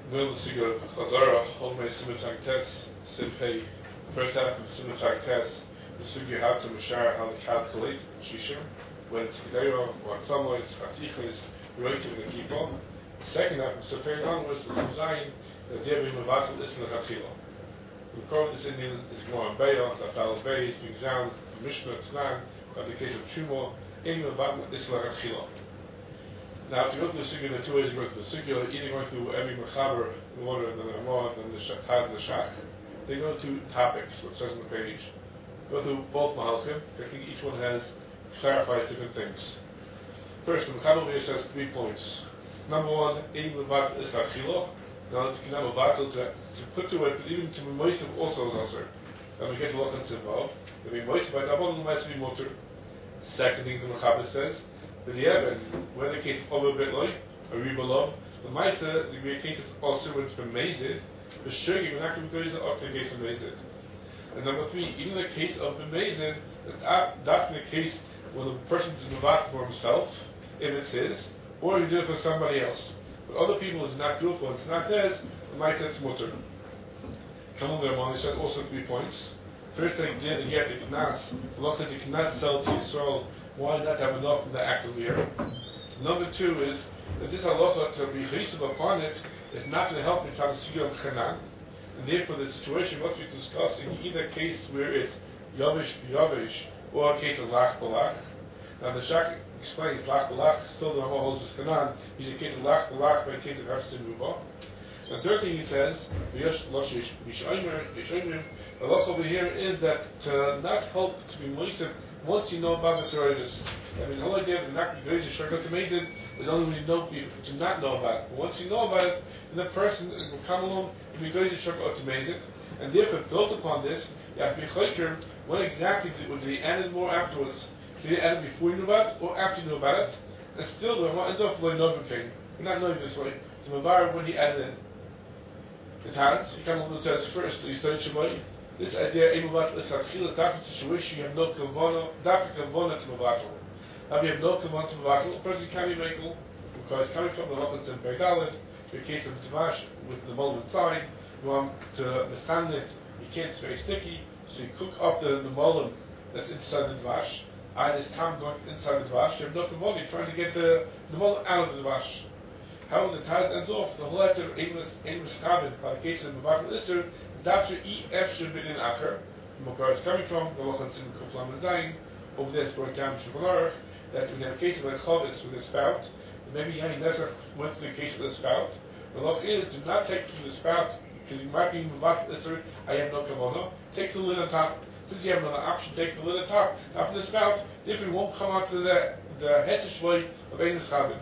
Nil Sigur Chazara, Homemade Simultang Test, Simpei, first half of Simultang Test, the Sugi how to Mashar, how to calculate Shishim, when it's Kedera, or Klamois, Atichis, Roikim, the Kippah. The second half of Simpei onwards was Zayin, that there be Mavatal Isla Chachila. We call this Indian is Gemara Beya, Tafal Beis, being down, Mishnah Tnan, of the case of Chumo, in Mavatal Isla Chachila. Now, to go through the Sugya, there are two ways to go through the Sugya, either going through every Mechaber in order, and then the Ramah, and then the Taz and the Shach. They go to topics, what says on the page. Go through both Mahalchim. I think each one clarifies different things. First, the Mechaber here says 3 points. Number one, Ein Mevatel is Achilo. Now, you can have a battle to put to it, but even to be moistened also is also. Then we get to look and involved. To be moistened by Dabon, might be motor. Second thing the Mechaber says, the Yemen, where the case of a bit like, a Ribalov, the Maisa, the case is also when it's been mazed, the Shurgi, we're not going to go up to the case of mazed. And number three, even the case of the mazed, it's definitely the case where the person does Mavat for himself, if it's his, or he did it for somebody else. But other people, it's not do it for, it's not theirs, the Maisa, it's mutter. Come on there, man, he said also 3 points. First thing, they get the Knas, the law that you cannot sell to Yisrael. Why not have enough in the act of the year? Number two is that this halacha to be chayisiv upon it is not going to help in some sugya of chanan, and therefore the situation must be discussed in either case where it's yavish b'yavish or a case of lach b'lach. Now the Shach explains lach b'lach, still the Ramah holds this chanan, is a case of lach b'lach by a case of hefsin ruba. The third thing he says, the halacha over here is that to not help to be moistened once you know about the Torah. I mean, the whole idea of not being very sure to make it is only when you know to not know about it. But once you know about it, then the person will come along and be very sure to make it. And therefore, built upon this, you have to be choker. What exactly did he add it more afterwards? Did he add it before you knew about it or after you knew about it? And still, the Ramah ends up with no king. We're not knowing this way. To Mavar when he added in. The Taz, he comes along and says first, he started Shemai. This idea, Eimuvat L'Sachila, that situation you have no kavana, that kavana to Mavatal. Now we have no kavana to Mavatal, a person can't be makel, because coming from the Lachans and Beidalid, in the case of Tavash, with the mold inside, you want to understand it, you can't, it's very sticky, so you cook up the mold that's inside the Tavash, and this time going inside the Tavash, you have no kavana, you're trying to get the mold out of the Tavash. However, the Taz ends off, the whole letter Eimus Kabin, by the case of Mavatal Isser, Dafter E F should be in Acher, where it's coming from, the Lochan Sim Kuflam and Zayin, over there, Sport Tam Shubalar, that we have a case of a Chavis with a spout, and maybe you have a Nezach with the case of the spout. The Loch is, do not take from the spout, because you might be Mavatal Isser, I have no Kavana, take the lid on top. Since you have another option, take the lid on top. Now from the spout, different won't come out to the Hetish way of Eimus Kabin.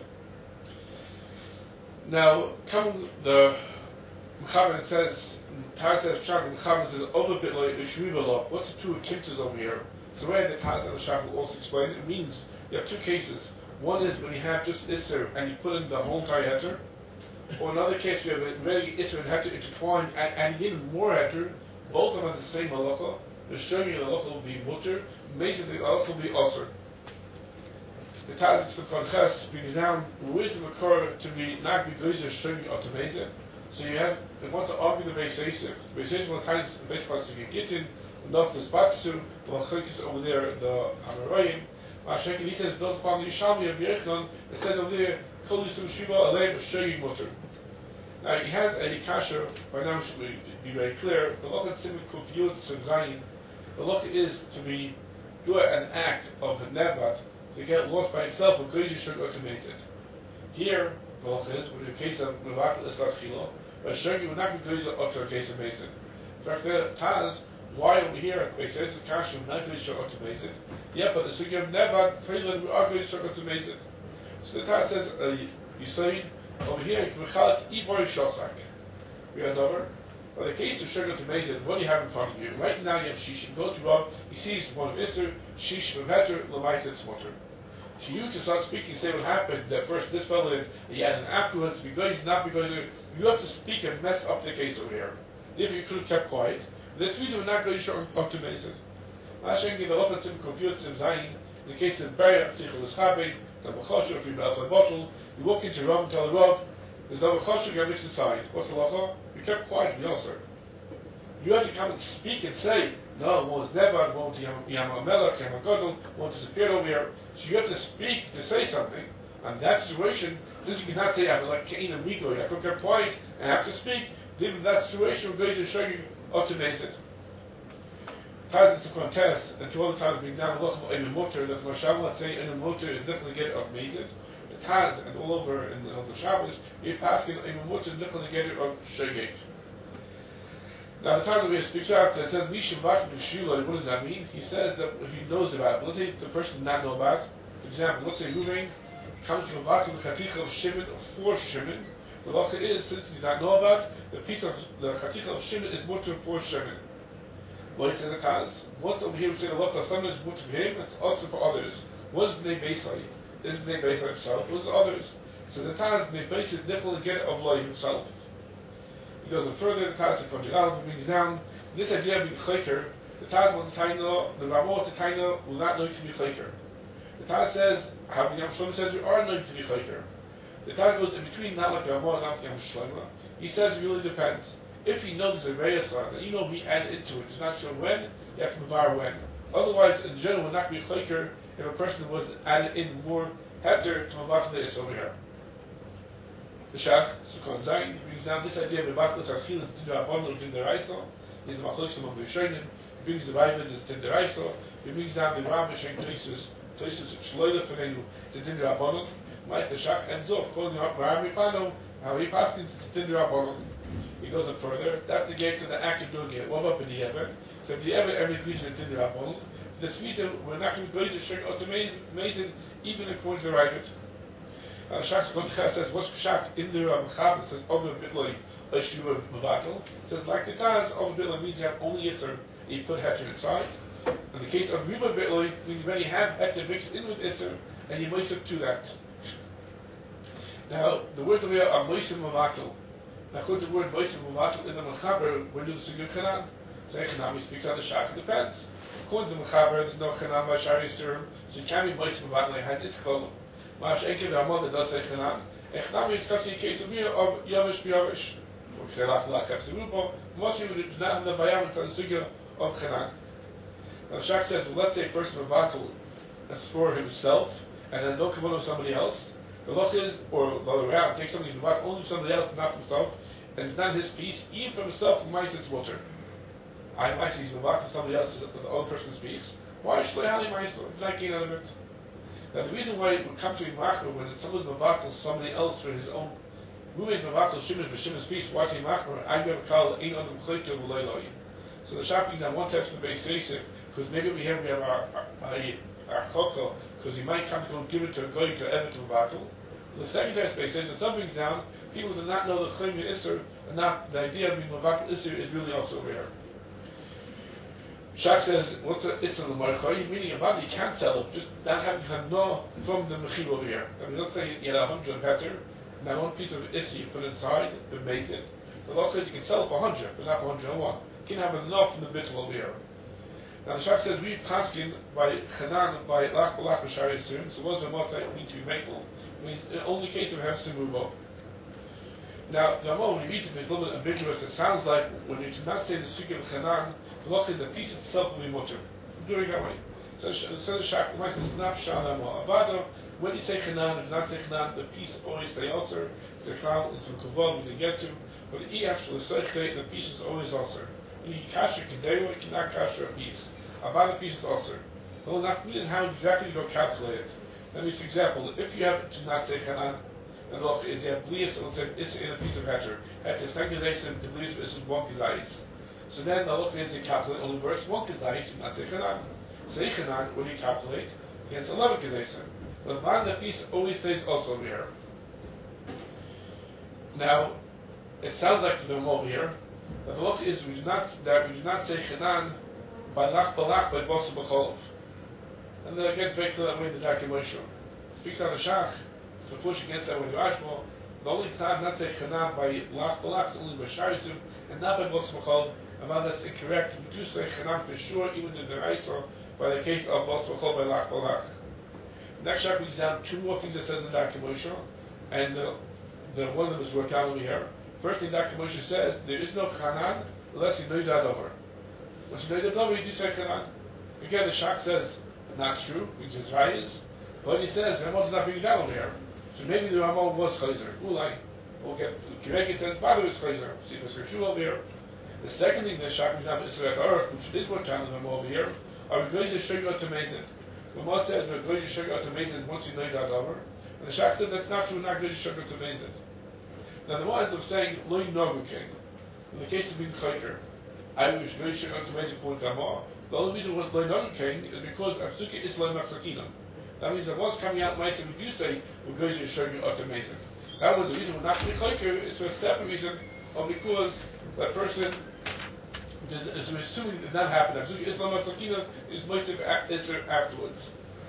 Now, coming the Mechaber says, Taz says, Shach Mechaber says, over bit like Shriva. What's the two kimtas over here? So the way the Taz and the Shach will also explain it means you have two cases. One is when you have just Isser and you put in the whole entire heter, or another case you have a very Isser and heter intertwined and even more heter, both of them are the same halacha. The showing you the halacha will be mutter, basically the halacha will be osir. The Taz for Konches brings down where's the makor to be not be gozer showing or to meze. So you have they want to argue the Beis Yosef. Beis Yosef will tell the best parts to get gittin, enough the spatsu, the Malchukis over there, the Amarayim. Mashenki he says built upon the Yishalmi of Yechon. It says over there Kol Yisum Shiva Alei Showing Mutter. Now he has a kasher. By now should be very clear. The Lochat Simon Kuf Yud Zayin. The Lochat is to be do an act of the nevat. To get lost by itself, or goyzer should automate it. Here, the law is, with the case of Mavatal Islat Chilo, but showing you would not be goyzer up to a case of Mason. In fact, the Taz, why over here, it says the Kash of not goyzer automate it. Yeah, but the Sugi of Nevat, Freeland, we are goyzer automate it. So the Taz says, you studied, over here, you can recall Ibor Shosak. We are over. But the case of sugar to Mason, what do you have in front of you? Right now you have Shish, go to Rob, he sees one of Isser, Shish, Meveter, Lamaisa, Smotter. To you to start speaking, say what happened, that first this fellow, he had an afterwards, because not because you have to speak and mess up the case over here. If you could have kept quiet, this reason would not go short up to Mason. Hashem gave the Lopez Sim Confused Sim Zayin, the case of Barry, Aftichel Ischabe, the Bachosher, if you have a bottle, you walk into Rob and tell the Rob, There's no choshev, you have to decide. What's the halacha? You kept quiet, be also. You have to come and speak and say, no, one was never, one was Yam Melech, Yam Godel, one disappeared over here. So you have to speak to say something. And that situation, since you cannot say, I'm like Cain and Rigo, I could get quiet and have to speak, then in that situation, we're going to show you how to make it. Times it's a contest, and two other times being down, look in the motor, that's my Shabbat say, in the motor is definitely get of Mezid. The Taz, and all over in the Shabbos, you're passing in the motor, definitely get it of Shegek. Now, the time that we speak out that says Mishim Vak B'Shiloi, what does that mean? He says that if he knows about it, let's say the person did not know about it. For example, let's say Ruvain comes to a Vak with the Chaticha of Shimon, or for Shimon. The halacha is, since he did not know about it, the piece of the Chaticha of Shimon is mutter for Shimon. What he says in the Taz, once over here we say the halacha, something is mutter for him, it's also for others. What is Bnei Beisai? This is Bnei Beisai himself, what is the others? So the Taz, Bnei Beisai is definitely get of Loi himself. He goes further, the Taz Konjidal brings down this idea of being Chayker. The Taz wants to Taino, the Ramo wants to Taino, will not know to be Chayker. The Taz says, how Yam Shlomo says, we are known to be Chayker. The Taz goes in between, not like Ramo and not like Yam Shlomo. He says it really depends. If he knows a Reyasar, then you know we add into it. It's not sure when, you have to Mavar when. Otherwise, in general, would not be Chayker if a person was added in more Hefter to Mavar to this over here. The Shach, Sukkot Zayin, brings down this idea of Bebatlas Archilas to the Abonul Tinderaisa. He's the Machlokes among the Rishonim. He brings the Bible to Tinderaisa. He brings down the Ram Hashem Toisus Shloile Fenenu to Tinderabonul. Ma'is the Shach ends off calling out Ram Yipano, how he passes to Tinderabonul. He goes up further. That's the gate to the act of doing it. What about the Ever? So if the Ever agrees to Tinderabonul, the Sweden, we're not going to go to showing automated even according to the Rabbit. Shach Koncha says, what's Pshat in the Ramchab? It says, Over Bitloi, Ashuva Mavatal. It says, like the Taz, Over Bitloi means you have only Yitzer, you put Heter inside. In the case of Riba Bitloi, means when you have Heter mixed in with Yitzer, and you moist to that. Now, the word that we are Moisim Mavatal. Now, according to the word Moisim Mavatal in the Mechaber, we're doing Sigur Chanan. So Chanan, he speaks on the Shach, it depends. According to the Mechaber, there's no Chanan by Shari Surim, so you can't be Moisim Mavatal, it has its column. Mash Enke the Amon does say Chanan. Echnam is discussing a case of Yavish B'Yavish. Or Kselach Lach Hefserupo. Moshe would not have the Bayam and the Sugya of Chanan. Now Shach says, well, let's say a person of Vatul is for himself, and then don't come on with somebody else. The loch is, or the other way around, take something from Vatul only from somebody else, not himself, and it's not his piece, even for himself, from Maisis water. I might see he's Vatul somebody else's, with the other person's piece. Why should I have Maisis? It's not gain out of it. Now the reason why it would come to Machmer when someone's Mavatal somebody else for his own, who made Mavatal Shimon for Shimon's piece, why say Machmer? I never call Ein Adam Chayker V'Leiloy. So the shopping that one text from the base Yosef, because maybe we have our Choko, because he might come to give it to a goy to Ever to Mavatal. The second text base says that something's down, people do not know the Chayim Isser, and not the idea of being Mavatal Isser is really also rare. Shach says, what's the Isser on the Marchai? Meaning about it, you can't sell it, just not having no from the Mechil over here. I mean, let's say you had 100 Heter, now one piece of Isser you put inside, but makes it. The law says you can sell it for 100, but not for 101. You can have enough from the bittul over here. Now the Shach says, we paskin by Chanan, by Lach Balach B'Shari Yisurim, so what's the Motai mean to be makel? It means the only case of Hefsim Rubo. Now, the Ramah, when you read it, it's a little bit ambiguous. It sounds like when you do not say the Sugya of Chanan, the loch is the piece itself will be mutter. Doing that way. So the Shach, this is not Shana Avada. When you say Chanan, if you not say Chanan, the piece always stay also. It's a Chanan, it's a Kuval, we can get to. But the actual Seichte, the piece is always also. When you kasher Kedewa, you cannot kasher a piece. Avada piece is also. Well, not mean how exactly you go calculate it. Let me see an example. If you have to not say Chanan, and look, is you have blias, let's say, it's in a piece of heter. Heter, stagnation, the blias is one kizayis. So then the look is you calculate only verse one kizayis, you not say chanan. Say chanan, what do you calculate? Against 11 kizayis. The man, the piece always stays also over here. Now, it sounds like the over here, but the look is we do not say chanan by lach balach by bosu b'cholov. And then it gets very clear that way the Daki Moshe speaks on the Shach. So push against that with Ashmo, the only time not say Chanan by Lach Balach, only by Sharisim, and not by Bos Machal, and while that's incorrect, we do say Chanan for sure, even in the Raisa, by the case of Bos Machal by Lach Balach. Next chapter brings down two more things that says in the Daki Moshe, and then one of them is worked out over here. First thing Dr. Moshe says, there is no Chanan unless you know that over. Once you know that over, you do say Chanan. Again, the Shach says, not true, which is Rayis. But he says, Ramon is not bringing down over here. So maybe the Ramon was Chayzer. We'll get, Kiregi says, Badu is Chayzer. See, there's Rishu over here. The second thing that Shach Mishnah is at Earth, which is worked out on them over here, are we going to show you how to make it? Ramon said, we're going to show you how to make it once you know that over. And the Shach said, that's not true, we're not going to show you how to make it. Now the one ends up saying, Lo Nogu King. In the case of being Chayker, I was going to show you how to make it point Amor. The only reason why Lo Nogu King is because Absuki is Lo Machzakinam. That means that what's coming out nice, and we do say, we're going to show you how to make it. That was the reason we're not going to Chayker, is for a separate reason, or because that person is assuming that that happened. Absuki Islam Machzakinam is Moisef Isser afterwards.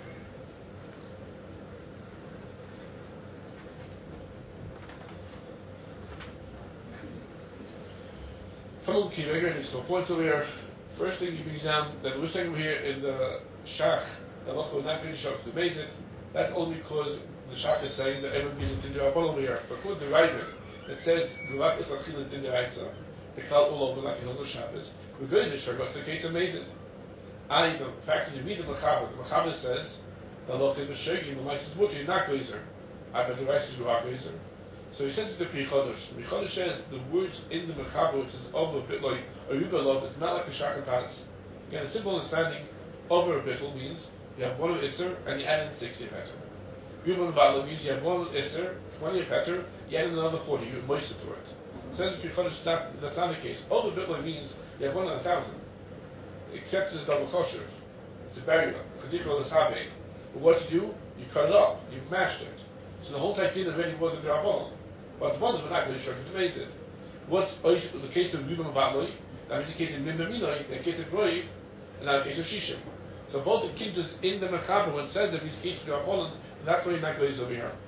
Talmud Kirega needs to point over here. First thing he brings down that we're saying over here in the Shach that Allah will not finish off the basic. That's only because the Shach is saying that everyone needs to do a over here. But according to Ravid, it says Gulak is Lachil and Tinder Aisa. The cloud all over like in other Shabbos. We're going to show you the case of Mazid. And the fact is, you read the Mechaber says that Allah will show you the Mice is water. You're not Gozer. I bet the rice is Gozer. So he says to the Pri Chodesh. The Pri Chodesh says the words in the Mechaber, which is over a bit like a Yubalov, it's not like a Shakatas. Again, a simple understanding over a bittel means you have one of Isser and you add in 60 of Heter. Yubal Vala means you have one of Isser, 20 of Heter, you add in another 40, you moist it to it. Says the Pri Chodesh, that's not the case. Over a bittel means you have 1 in 1,000. Except it's a double kosher. It's a barrier. Kadikol is Habe. But what you do, you cut it up, you mashed it. So the whole Taitin already wasn't the Rabbanon. But the ones that are not going to show you to make it. What's the case of Ribam Vatloi? That means the case of Mimbaminoi, the case of Roiv, and now the case of Shishim. So both the kingdoms in the Mechaber, when it says that these cases are Rabbanons, that's why you're not going over here.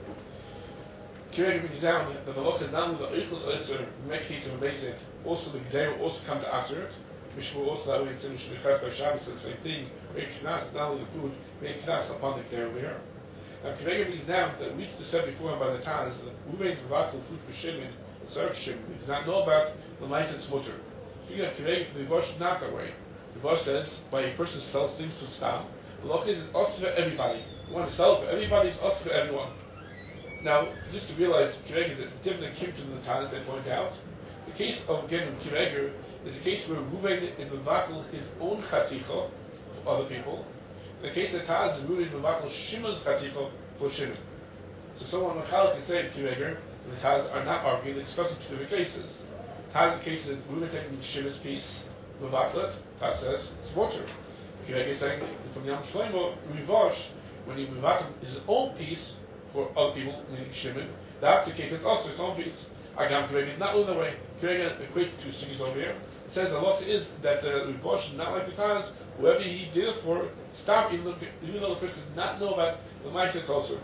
Kireg brings down that the law says not only the Eichel Eiser, make case of a basic, also the Gedei will also come to Aseret, which will also that way it's in the Shemichas by Shabbos, the same thing, make Knas, not only the food, make Knas upon the Gedei over here. Now, Kirega brings down that we just said before by the Taz that we made Vatal food for Shimon, the serve Shimon. We do not know about the licensed mutter. Speaking of Kirega, the Vosh not that way. The Vosh says, by a person sells things to Stam, the law is also for everybody. You want to sell it for everybody, it's also for everyone. Now, just to realize, Kirega is different than Kimton in the Taz, they point out. The case of, again, of Kirega is a case where Ruvain is Vatal his own Chaticha for other people. In the case of Taz, is rooted in Mevatel Shimon's Chaticha for Shimon. So someone Mechal can say Kireger and the Taz are not arguing, they're discussing two different cases. Taz's case is Reuben taking Shimon's piece, Mevatel, Taz says, it's water. Kireger is saying, from Yam Shlomo, Rivosh, when he Mevatel his own piece for other people, meaning Shimon, that's the case, it's also his own piece. Agam Kireger is not all the way. Kireger equates two things over here. It says the law is that Rivosh is not like the Taz, whoever he did it for, stop, even though the person does not know about the Maaseh also.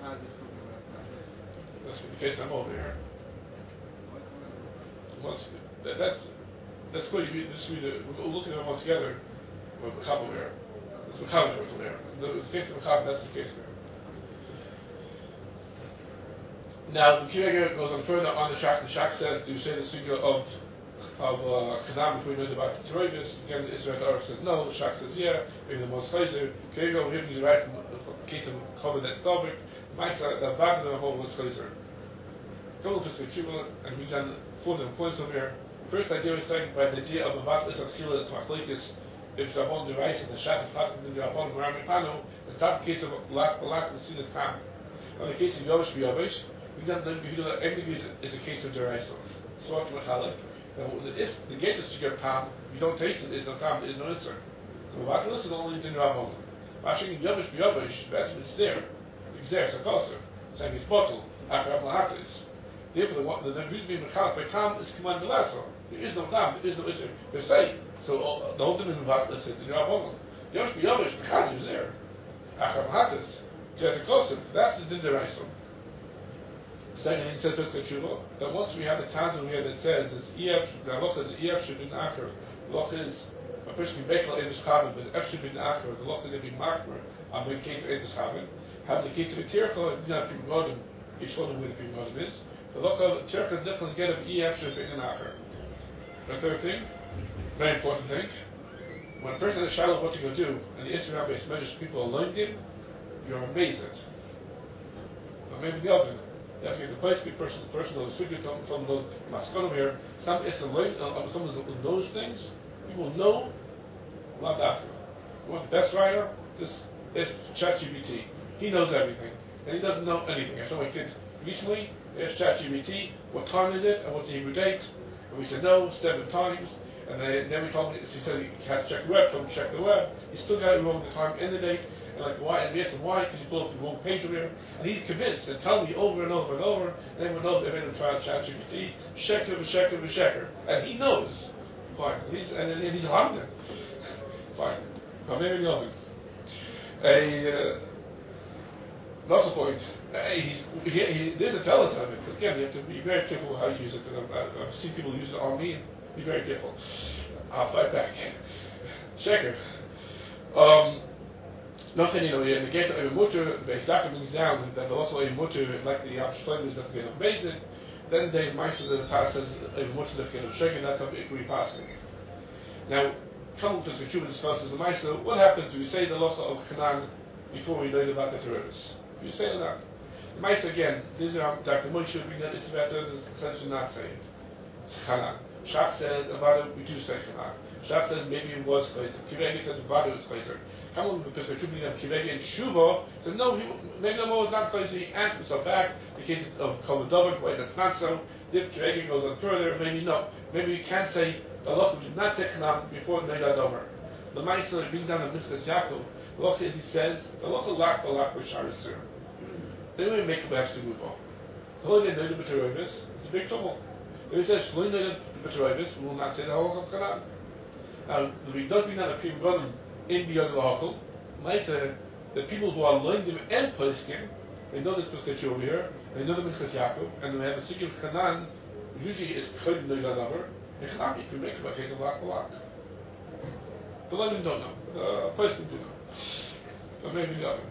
That's the case I'm over here. That's good. We're looking at them all together. With Mechaber here. That's Mechaber over there. The case of Mechaber, that's the case there. Now, the Kirega goes on further on the Shach. The Shach says, do you say the sugya of Chadam before we know about the Teroivis? Again, the Israel Arab says no. The Shach says yeah. Maybe the most Chayzer. Kirega over here is right in the case of Chavad that's Stavik. Maisa, the Wagner of all was Chayzer. Couple of Pesach and we've done 4 different points over here. First idea was starting by the idea of the Vat Isach Chila is Machlekes. If Rabban Derais and the Shat and Chassid and the Rabban Maram Pano, it's not the case of Lak Balak and Sinas Tam. In the case of Yovish B'Yovish, we've done the Yehuda every is a case of Derais. So what Mechalik. If the gate is to get Tam, if you don't taste it, there's no Tam, there's no answer. So Vat is the only thing Rabban. Mashing in Yovish B'Yovish, that's it's there. It's there, it's a closer. Saying it's bottle, after Ablahatis. Therefore, the reason Mechalik by Tam is commanded lasso. There is no Tam, there is no issue. They say, so the whole thing in Vatla says, in Rabbanon, Yosh B'Yovish, the Chazir is there. Achar Mahatis, Jezek Kosev, that's the Din Deraiso. Second, he said Pesach Shuvah, that once we have the Tazim here that says, the Loch is Ef Shubin Achar, the Loch is, a person can make like Eibus Chavin, but Ef Shubin Achar, the Loch is every Makmer, on the case of Eibus Chavin, having the case of a Tircha, you know, people wrote him, you should know where the Prim is. The local Turk definitely get up after being an Acher. The third thing, very important thing, when a person is shallow what to go do, and the Instagram based measures people are learning him, you're amazed. But maybe the other. You have to get the place, the person knows the figure, someone knows Maskon here, some someone who knows things, you will know a lot after. You want the best writer? This is ChatGPT. He knows everything. And he doesn't know anything. I told my kids recently, there's ChatGPT, what time is it, and what's the Hebrew date? And we said no, 7 times. And then we told me, he said he has to check the web, told him to check the web. He still got it wrong the time and the date. And like, why? And we asked him why, because he pulled up the wrong page over here. And he's convinced and telling me over and over and over. And everyone knows everyone tried ChatGPT, sheker. And he knows. Fine. He's a London. Fine. But maybe nothing. Another point. There's a tell us of it. But again, you have to be very careful how you use it. And I've seen people use it on me. Be very careful. I'll fight back. Sheker. Nothing, in the gate of a mutter, the Beisaka brings down that also a mutter, like the Abshleim is that get of basic. Then the Meister the Tar says a mutter that get of Sheker, that's how it we passing. Now, come to the Chuba discusses the Meister, what happens if we say the Locha of Hanan before we know about the terrorists? You say that. The Meister again, this is Dr. Moshe brings that it's better than the essentially not say it. It's Hanan. Shach says about it we do say Hanan. Shach says maybe it was Chayzer. Kiregi says about it was Chayzer. Come on, because we're trooping them Kiregi and Shuva said no, maybe the Mo was not Chayzer. He answered himself back. The case of Komodovic, why that's not so. If Kiregi goes on further, maybe no. Maybe we can't say the Loch did not say Hanan before the Neilad Omer. The Meister brings down the Mitzvah Yaakov. The Loch is, he says, the Loch lak b'shar Yisur. Then we make the back to move on. The whole day Neilad b'terovis, it's a big trouble. If he says Shloim Neilad b'terovis, we will not say the whole of Hanan. Now, we don't bring down a Prim Godim in the other Hakol. Meister, the people who are learning them and Poskim, they know this passage over here, they know the Mitzvah Yaakov, and they have a Sugya of Hanan, usually is Chodim Neilad Omer. In Hanan, you can make it by case of lak b'lak. The Lenin don't know. The Poskim do know. But maybe the other.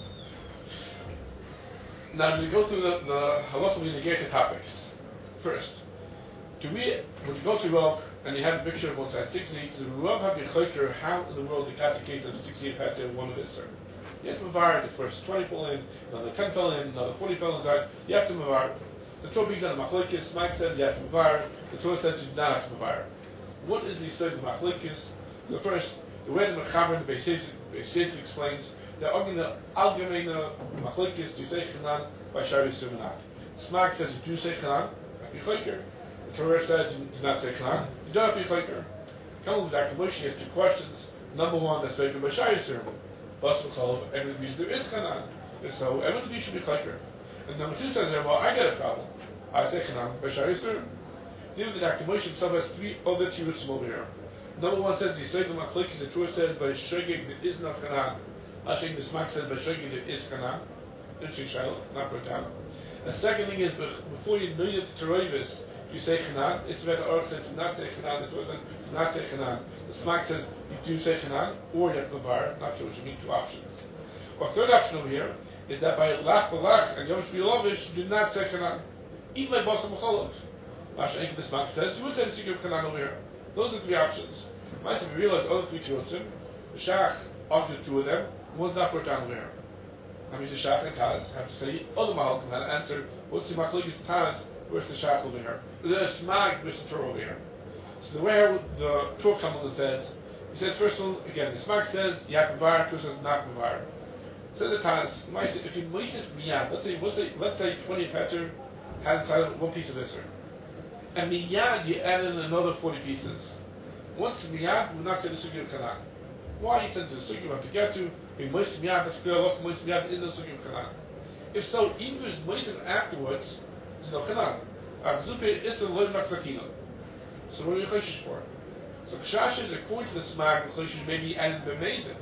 Now, we go through the halacha we negate the topics. First, when you go to Rav and you have a picture of one side 60, does Rav have your choker how in the world you got the case of 60 had to one of his sir? You have to mavar the first 20 fell in, another 10 fell in, another 40 fell inside. You have to mavar. The Torah brings on the machlokes. Mike says you have to mavar. The Torah says you do not have to mavar. What is the side of the machlokes? The first, the way the Mechaber, the Beis explains, they're arguing the Algemeine machlokes, do you say Chanan by Shari Sumanat. Smag says you do say Chanan, be choker. The Torah says you do not say Chanan, you don't have to be choker. Come with Dr. Moshe, you have 2 questions. Number one, that's spoken by Shari Sumanat. Basmachol, every reason there is Chanan. And so, everybody should be choker. And number 2 says, well, I get a problem. I say Chanan by Shari Sumanat. Then the Dr. Moshe himself has 3 other tirutzim over here. Number 1 says, you say the machlokes, the Torah says by Shogeg there is no Chanan. I think the Smag says by Shogeg there is Chanan. Interesting shadow, not put down. The second thing is, before you know the Teroivis, you say Chanan. It's better Or said to not say Chanan. The Torah says to not say Chanan. The Smag says you do say Chanan, or you have Mavar. Not sure what you mean, 2 options. Or third option over here is that by Lach Balach and Yom Shvilovish, you do not say Chanan. Even like Basar Mecholov. Masha Enke the Smag says, you would say the secret of Chanan over here. Those are 3 options. Myself, we realized other 3 Tirutzim. The Shach argued 2 of them. One's not put down over here. I mean, the Shach and Taz have to say other Mahalkim how to answer what's the Machlokes Taz, where's the Shach over here? There's a Smag, where's the Torah over here? So the way the Torah Kamal says, he says, first of all, again, the Smag says, Yak Mavar, Torah says, not Mavar. So the Taz, if you Moises Miyad, let's say 20 Petter had inside 1 piece of Isser. And Miyad, you add in another 40 pieces. Once Miyad, we're not saying the Sugya of Chanan. Why he says the Sugya we have to get to, be Moises Miyad, that's clear, look, Moises Miyad is no Sugya of Chanan. If so, even if it's Moises afterwards, there's no Chanan. Avzupe is a loy maksakino. So what are you choshish for? So Kshash is according to the Smag, the choshish maybe added b'mezid.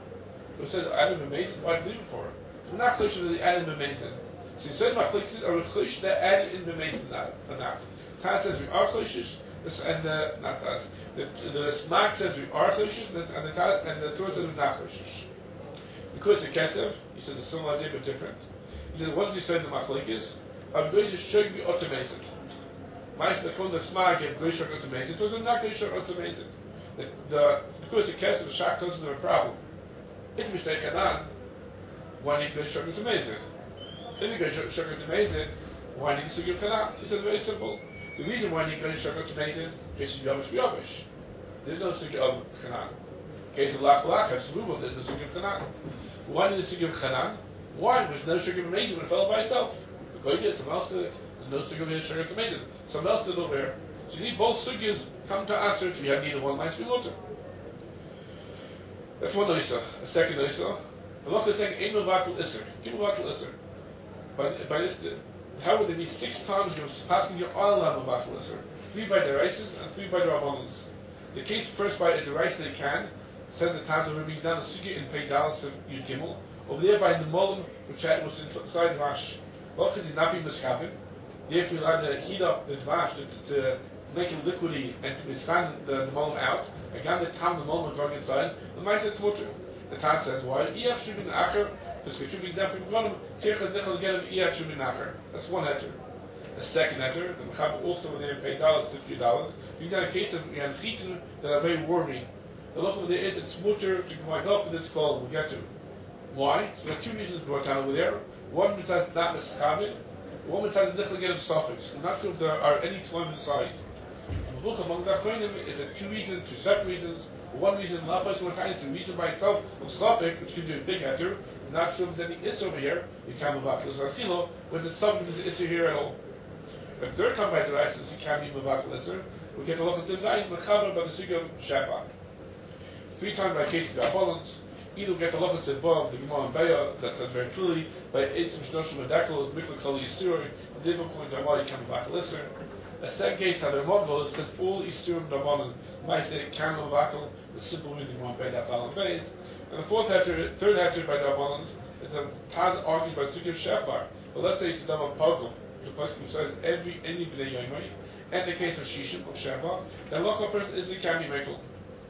Who said added b'mezid? Why believe it for? We're not choshish that they added b'mezid. So he said machlokes are choshish that added in b'mezid or not. Taz says we are choshish, and not Taz. The Smag says we are choshish, and the Torah says we're not choshish. Because the Kesef, he says a similar idea but different. He said, what does he say in the Machlekes? I'm going to show you automation. Meist the Kund Smag gave Goyshak automation. It was not Goyshak automation. Because the case of the Shach doesn't have a problem. If we say Chanan, why need Goyshak automation? If we Goyshak automation, why need Sugil Chanan? He said, very simple. The reason why need Goyshak automation is Yavish Yavish. There's no Sugil of Chanan. In case of Lach Lach, there's no Sugil of Chanan. Why need the Sugil of Chanan? Why? There's no Sugil of Amazing when it fell by itself. Because it someone else did it. There's no Sugil of Sugil of Amazing. Someone else did it over here. So you need both Sugils come to Aser to have neither one might be water. That's one Oisa. A second Oisa. The Loch is saying, Ein Mavatul Isser. Give Mavatul Isser. By this, how would there be 6 times you're passing your oil on Mavatul Isser? 3 by the Rices and 3 by the Rabbanans. The case first by the Rice they can, says the Taz of Rabbi down the Sugi in Peidal Yud Gimel. Over there by the Molim, which was inside the Vash. Loch did not be Miskavin. Therefore, you allowed to heat up the Vash to make it liquidy and to withstand the Molim out. Again, the time the Molim going inside, the Mice is water. The Taz says, why? Iyach Shubin Acher, the Scripture brings down from Gonim, Tirchad Nichel Genem Iyach Shubin Acher. That's one heter. The second heter, the Mechab also when they pay dollars, $50. You got a case of you have chitin that are very wormy. The look over there is it's water to wind up with this skull. We'll get to. Why? So there are 2 reasons brought down over there. One besides not mischavin, one besides the Nichel Genem suffix. I'm not sure if there are any twine inside. The book among the Achronim is 2 reasons, 2 separate reasons. One reason, not by one time, it's a reason by itself of suffix, which can do a big heter. I'm not sure if there's any issue over here. You can't move up. There's a chilo, whereas the suffix is an issue here at all. The third time by the rest is the Kami Mavatul Isser. We get a look at the Zayin, Mechaber by the Sugya of Shefa. 3 times by case of the Apollons. Either we get a look at the Bob, the Gemara and Beya, that says very clearly, by Eitzim Shnoshim Medakel, Mikla Kali Yisur, the different point of why you Kami Mavatul Isser. A second case, how the Ramon says all Yisurim Rabbanon, Maise, Kami Mavatul, the simple reading Gemara and Beya, that Alan Beis. And the third heter by the Apollons is the Taz argues by Sugya of Shefa. But let's say it's the Dama Pogel. The person who says any b'nei yoimai, and the case of Shishim of Sheva, the local person is the Kami Mekel.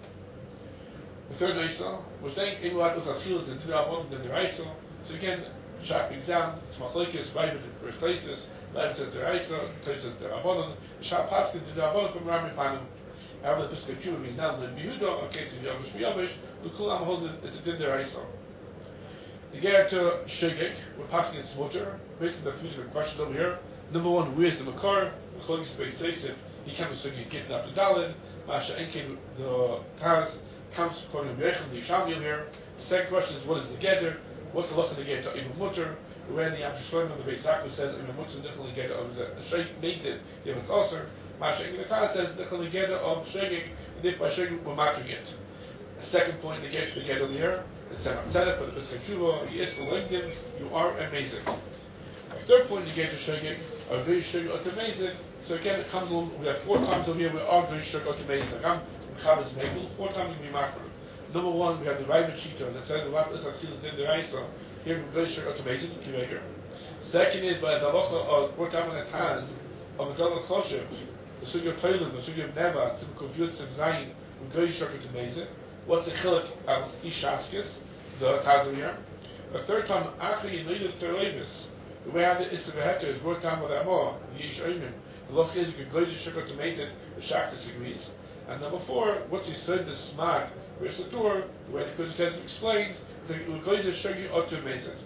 The third Oisa, we're saying Imuat was Achilas and 2 Rabbanon than the Raisa. So again, chopping down, it's Machlekes, Ravid first places, Ravid says the Raisa, places the Rabbanon, Shah Paskin to the Rabbanon from Rami Panim. However, the Pesach Tshuva means now the Behuda, in case of Yavish Yavish, the Kulam holds it as a din the Raisa. The get to Shegek, we're passing its water. Basically, the 3 different questions over here. Number 1, where's the Makar? The Chlogis Base takes it. He comes to getting up to Dalin. Masha Enkin, the Taz, comes according to Yechim, the Yishamiyim here. The second question is, what is the Getter? What's the look of the Getter? Ibn Mutter. When the Amshishlim of the Beis Yaakov says, Ibn Mutter, Nichel Getter of the Sheikh made it, if it's also. Masha Enkin, the Taz says, Nichel Getter of Shegek, and if by Shegek, we're marking it. The second point, the Getter over here. It's a Tzedek, but the Pesach Tshuva, Yes, the Lincoln, you are amazing. The third point, the Getter Shegek, are very sugar amazing. So again, it comes along, we have 4 times over here, we are very sugar amazing. I'm Chavez Megel, 4 times we makro. Number 1, we have the Ravid Shita, that says the Rav is Achilles in the Raisa. Here we're very sugar amazing, Kiveger. Second is by the Locha of 4 times on the Taz, of the Gadol Choshev, the Sugi of Toilim, the Sugi of Neva, Tzim Kuvut, Tzim Zayin, we're very sugar amazing. What's the Chilik of Ishaskis, the Taz over here? The third time, Achri Yinlidu Terevis. The way how the Issa Beheter is brought down with Amor, the Yish Oimim. The Loch is you can go to Shukar to make it, the Shaktis agrees. And number 4, what's he said, the Smag, where's the Torah, the way the Kuzik explains, is that you go to Shukar to make it.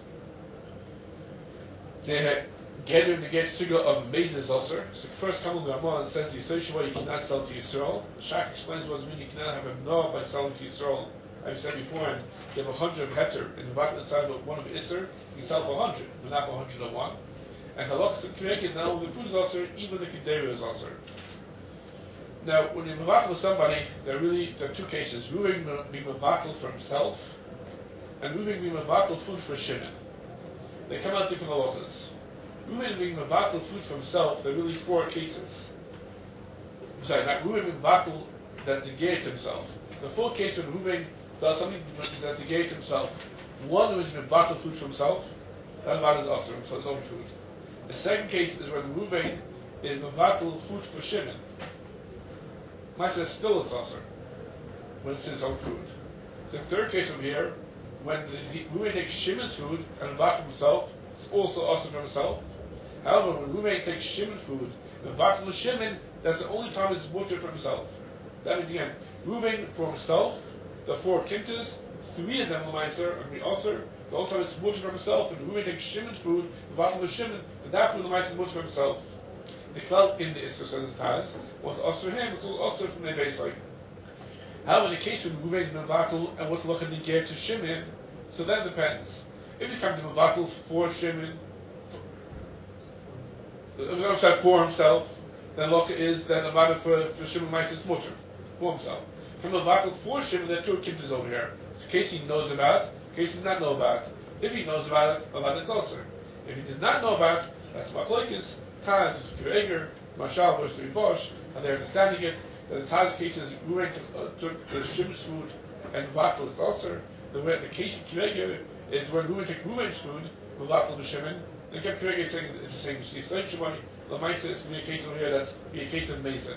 They had gathered the get figure of Mezes also. So first come on the Amor and says the association why you cannot sell to Yisrael. The Shak explains what it means you cannot have a no by selling to Yisrael. I've said before, and you have 100 heter in the bottom inside of one of Isser, you can sell for 100, but not for 101. And the loss of Kirek is not only the food is also, even the Kedera is also. Now, when you mavatal with somebody, there are 2 cases. Moving being mavatal for himself, and moving being mavatal food for Shimon. They come out different halachas. Moving being mavatal food for himself, there are really 4 cases. I'm sorry, not moving being mavatal that negates himself. The 4 cases of moving does something that negates himself. One is mavatal food for himself, that is also for his own food. The second case is when Ruvain is mavatal food for Shimon. Maisa still it's also when it's his own food. The third case over here, when Ruvain takes Shimon's food and mavatal himself, it's also also for himself. However, when Ruvain takes Shimon food, the Vatal Shimon, that's the only time it's mutter for himself. That means again, Ruvain for himself, the 4 kintas, 3 of them Lemaiser and the Osir, the only time it's mutter for himself, and Ruvain takes Shimon food, the Vatal Shimon, and that food Lemaiser is mutter for himself. The Klal in the Isra says it has, what's Osir him, it's all Osir from the Beisai. However, in the case of Ruvain and Vatal, and what's looking to get to Shimon, so that depends. If you come to Vatal for Shimon, for himself, then Locha is then a matter for Shimon Maisis mutter for himself. From a vatal for Shimon, there are 2 kintas over here. It's a case he knows about, a case he does not know about. If he knows about it's also. If he does not know about, that's Machlokes, Taz, Kireger, Mashal versus Rivosh, and they're understanding it. That the Taz case is Ruvain took Shimon's food and vatal is also. The case of Kireger is when Ruvain took Ruvain's food, vatal to Shimon. The Kireger is saying it's the same. You see, Slave Shimon. The Maisa is be a case over here that's be a case of Mason.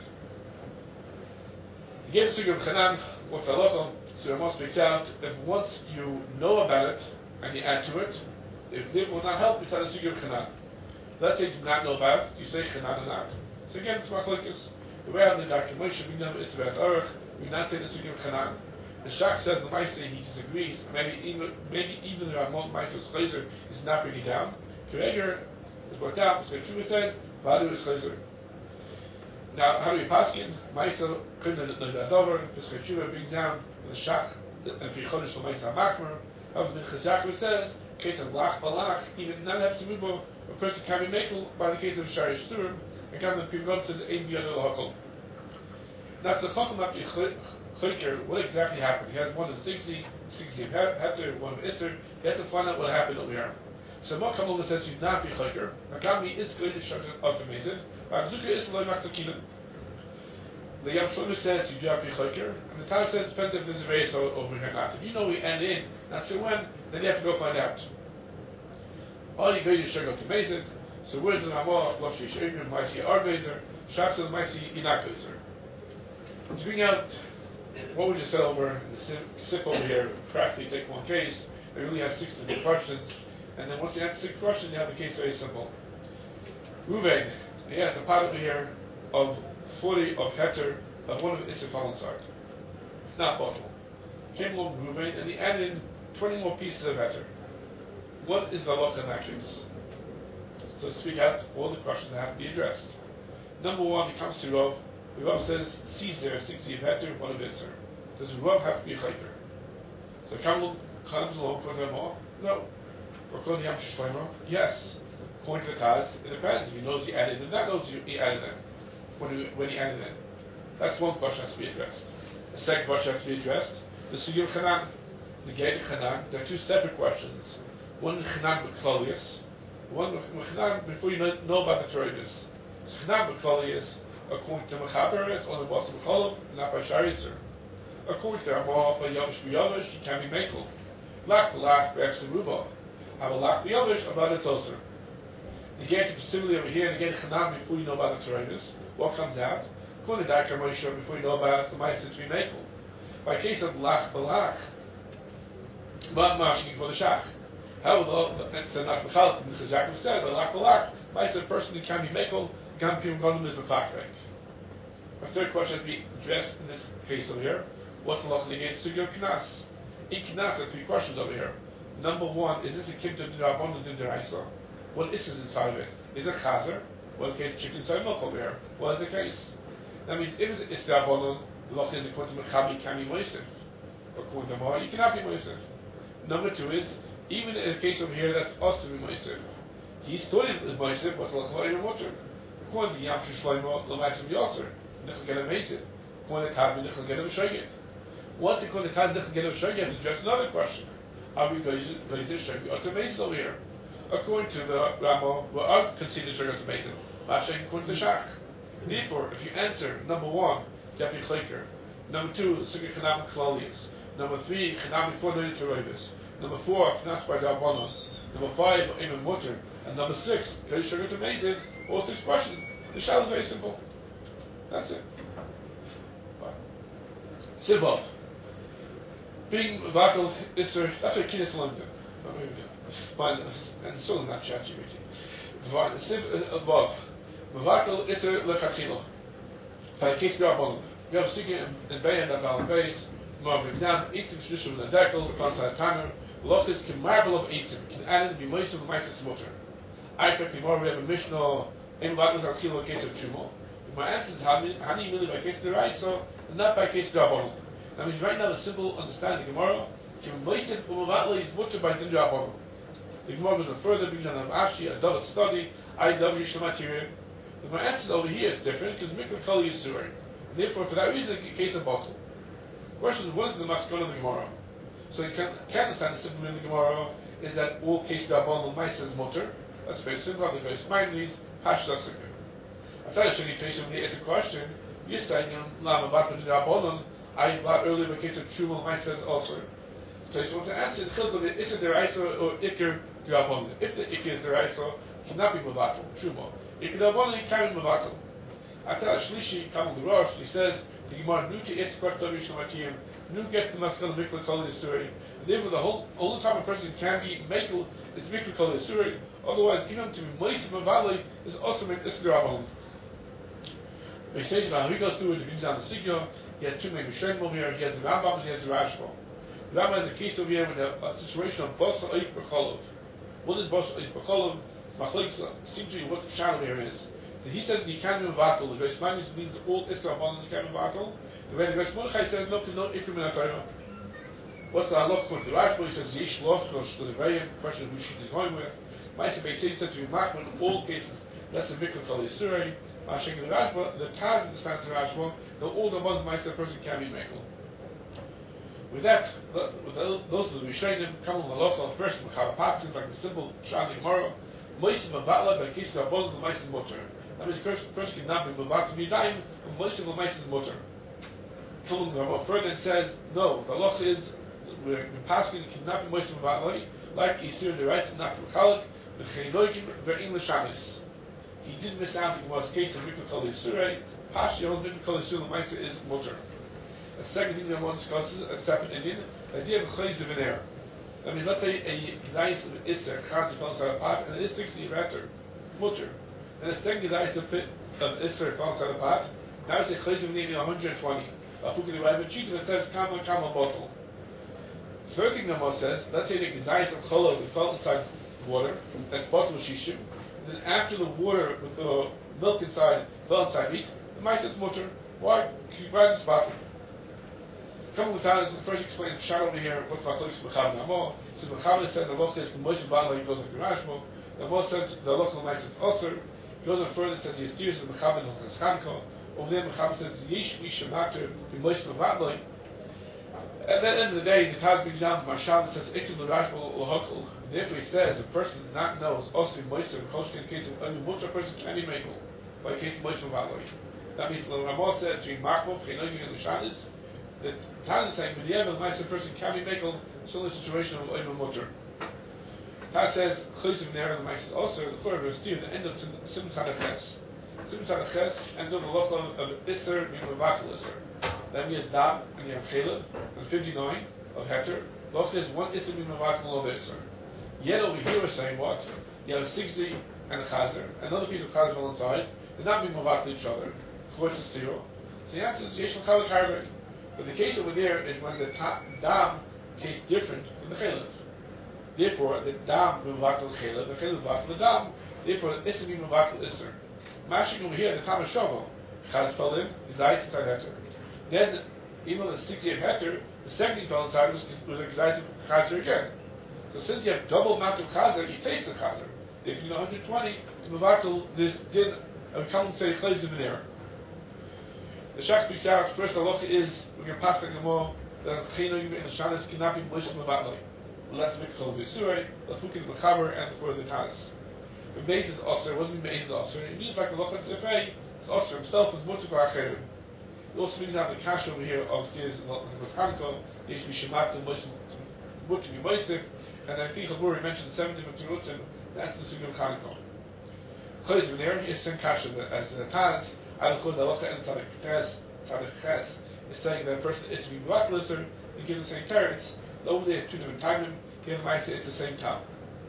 To get the Sugya of Chanan, what's halacha? So Ramos speaks out, if once you know about it and you add to it, if it will not help, it's not a Sugya of Chanan. Let's say you do not know about it, you say Chanan or not. So again, it's Machlokes. The way out of the Dr. Moshe, we know it's about Aruch, we not say the Sugya of Chanan. The Shach says the Maisa, he disagrees, maybe even the Ramon Maisa's Chazer is not bringing down. Kireger is brought down, so Shua says, Vadu is Chazer. Now, how do we paskin? Maisa couldn't know that over. Pesach Shua brings down the Shach and Fi Chodesh for Maisa Machmer. However, the Chazakra says, case of Lach Balach, even not have to move a person can be makel by the case of Sharish Surim, and can be Pimgod says, Ein Biyad Hakol. Now, the Chacham after Choker, what exactly happened? He has one of 60 of Heter, one of Isser. He has to find out what happened over here. So Makam says he's not be Choker. Makami is going to shut it up to Mezid. Zuka is loy Maksakinim. The Yam Shlomo says you do have to be Choker. And the Tana says it depends if there's a race over here or not. If you know we end in, not sure when, then you have to go find out. All you go to shut up to Mezid. So where's the Namah, Loshi Shagrim, Maisi Arbezer, Shafsa, Maisi Inakozer. To bring out what we just said over the SIP over here, practically take one case, it really has 6 different questions. And then once you answer 6 questions, you have the case very simple. Ruvain, he has a pot over here of 40 of Heter of one of Issachar Falensart. It's not bottle. Came along Ruvain and he added in 20 more pieces of Heter. What is the halacha in that case? So to speak out all the questions that have to be addressed. Number 1, he comes to Rav. Rav says, sees there 60 of Heter, 1 of Isser. Does Rav have to be Chayker? So comes along for them all? No. Yes. According to the Taz, it depends. If he knows he added in, that knows he added in. When he added in. That's one question that has to be addressed. The second question has to be addressed. The Sugya of Chanan. The Gate of Chanan. There are 2 separate questions. One is Chanan B'Klalius. One with Chanan before you know about the Torah. Chanan B'Klalius, according to Mechaber, it's only B'Asam B'Cholov, not by Shariser. According to Ramah, by Yavish B'Yavish, he can be Mekel. Lach B'Lach B'Ex Ruba. Have a Lach B'Yavish about its also. You get specifically over here, and you get Chanan before you know about the Torah. What comes out? According to Dr. Moshe, before you know about the Ma'aseh to be Mekel. By case of Lach B'Lach, but Mashking for the Shach. However, it's not B'Chalach, and Mr. Jacob said, but Lach B'Lach, Ma'aseh person who can be Mekel, can be Pimgod is B'Fakvek. A third question has to be addressed in this case over here. What's the law against Sugya Knas? In Knas, there are 3 questions over here. Number 1, is this a kim to D'Rabbanan to D'Oraisa? What is inside of it? Is it chazer? Well, it's chicken inside milk over here. What is the case? That means if it's D'Rabbanan, the law is according to Mechabi can be Moisef. According to Mahar, you cannot be Moisef. Number 2 is, even in a case over here that's us to be Moisef. He thought it was Moisef, but it's not even water. According to Yam Shlomo, L'Maisim Yosser, Nichel get him Moisef. According to Tavi, Nichel get him Shogeg. Once according to Tavi, Nichel get him Shogeg, you have to address another question. Are we going to Shogeg or to Moisef over here? According to the Rambam, we are considered Shogeg to Moisef. Mashing according to the Shach. Therefore, if you answer number 1, you have to be Chayker. Number 2, Sugya Chanam Klalius. Number 3, Chanam before the Terovis. Number 4, Knas by D'Rabbanan. Number 5, Eamon Mutter. And number 6, Kei Shogeg to Moisef. All 6 questions. The Shal is very simple. That's it. Sibov. Being Vatal Isser, that's what Kiddush London. But and so not ChatGPT. Above. Mavatal iser lechatchila. By case Rabbanon. We have speaking in Bayan that Alan Bayes. Marvin down. Eitim shlushim ledekel. Kontra Tanner. Lochis can marble of eitim. Can add in the moist of the meises motor. I think tomorrow we have a Mishnah. In what was our kilo case of Chumo. My answer is how do you really by case of the Raiso and not by case of Rabbanon. That means right now the simple understanding Gemara. Can moist it umavatla is mutter by din Rabbanon. The Gemara goes further, being on Ashi, a double study, I.W. Shematir. But my answer over here is different because Mikra Kali is Surah. Therefore, for that reason, the case of bottle. The question is, what is the maskon of the Gemara? So you can't understand the simple meaning of the Gemara is that all cases are bottle, mice is mutter. That's very simple. The very smiley's, hash that's simple. I said, actually, in case of the answer question, you're saying, Lama Vatman Rabbanon, I brought earlier the case of Shumal, mice says also. So you want to answer the filter of is it the Raisa or Iker Rabbanon? If the Iker is the Raisa, it cannot be Mavatal, Shumal. Iker Rabbanon, it can be Mavatal. I said, Shlishi, Kamal the Rosh, he says, the Gemara knew to Itzkart of Yishmatim, knew get the Maskal Mikla Kol Yisuri. Therefore, the only time a person can be Mekel is Mikla Kol Yisuri. Otherwise, even to be Moisim Mavali is also make Isker Rabbanon. He says about how he goes through it, he brings down the Sigyo, he has two main Mishnayim over here, he has the Rambam and he has the Rashba. The Rambam has a case over here with a situation of Bosa Oif B'Cholov. What is Bosa Oif B'Cholov? Machlik seems to be what the shadow here is. That he says the Yikan Mevatel, the Rosh Manis means all Isra Rabbanon is Yikan Mevatel. The way the Rosh Mordechai says, no, Iker Min HaTorah. What's the halach for the Rashba? He says, Yesh Loch, Rosh L'Levayim, question of who she is going with. Ma'aseh Beisei said to be Machman in all cases, that's the Mikra Kol Yisuri. Ma'ashek the Rashba, the Taz in the stance of Rashba, that all the ones Ma'aseh person can be Mekel. With that, with those of the Rishonim, come on the local first Mecharapatzim, like the simple Shani Gemara, Moisim Mavatla by Kisa Rabbanon the Ma'aseh Motor. That means the person cannot be Mavatla Yidayim, and Moisim the Ma'aseh Motor. Come on the Gemara further and says, no, the loch is we're passing cannot be Moisim Mavatla, like Yisir the rights not to Chalik, the Chaynoigim ve'in l'Shabbos. He did miss out in Gemara's case of Mikra Kol Yisuri. Pashi holds Mikra Kol Yisuri the Ma'aseh is Motor. The second thing that one discusses, a separate Indian, the idea of a chayz of an air. I mean, let's say a gizayis of an isser, chaz fell inside a pot, and an isser 60 better, mutter. And the second gizayis of isser fell inside a pot, now it's a chayz of an air 120. Afuk the Rabbi Cheat, it says, kama bottle. The third thing that one says, let's say the gizayis of cholov fell inside water, that's bottle shishim, and then after the water with the milk inside fell inside meat, the mice is mutter. Why? You buy this bottle. Couple of times, first explain the shadow over here, what's Machlokes Mechaber Namo. So Mechaber says the loch is Moshe Bala, he goes like the Rashmo. The Moshe says the loch is Otzer. He goes on further, says he steers the Mechaber and Hokas Chanko. Over there, Mechaber says Yesh Misha Mater, the Moshe Bala. At the end of the day, the Taz brings down the Mashal says Ikim the Rashmo Lohokul. Therefore, he says a person does not know is also Moshe and Koshkin in case of only mutter person can be Mekel by case of Moshe Bala. That means the Ramah says between Machmov, Chenogi, and the Shanis. That Taz is saying, when you have a nice person can be Mekel, similar situation of Oim Mutter. Taz says, Chayz of Ner, the mice is also, the Chor of Rastir, the end of Simon Ches. Simon Ches, and of the local of Isser, meaning Mavatal Isser. That means Dam, and you have Caleb, and 59 of Heter. Local is one Isser, meaning Mavatal of Isser. Yet over here we're saying what? You have a 60 and a Chazer, another piece of Chazer on the side, and not be Mavatal each other. Chorz is zero. So the answer is Yesh Chalik Harbek. But the case over there is when the dam tastes different from the chalev. Therefore, the dam mevatel chalev, the chalev mevatel the dam. Therefore, the isser mevatel isser. Mashing over here, the tam of shovel, chaz fell in, the zayis inside heter. Then, even the 60th heter, the second thing fell inside was a zayis chazer again. So since you have double amount of chazer, you taste the chazer. If you know 120, to mevatel this din, we can't say chayz of an error. The Shach speaks out, first halacha is, we can pass the Gemara, that Chenoim and the Shanis cannot be Moshe Mevatlai. Unless Mikra Kol Yisuri, Lafukin Mechaber, and for the Taz. The base is Osir, what does it mean base is Osir? It means like the Lochat Sefei, it's Osir himself is Mutter for Acherim. It also means that the Kasha over here of Tiz Chanko, Yesh Mishamat and Mutter be Moisif, and I think Chaburi mentioned 70 Maturutzim, that's the Sugim Chanko. Chayz V'ner is same Kasha as the Taz. Al Khud Halacha and Tzaddik Ches is saying that a person is to be Mavatal Isser, he gives the same teretz. Over there, it's two different timing. Here, the Maisa, it's the same time.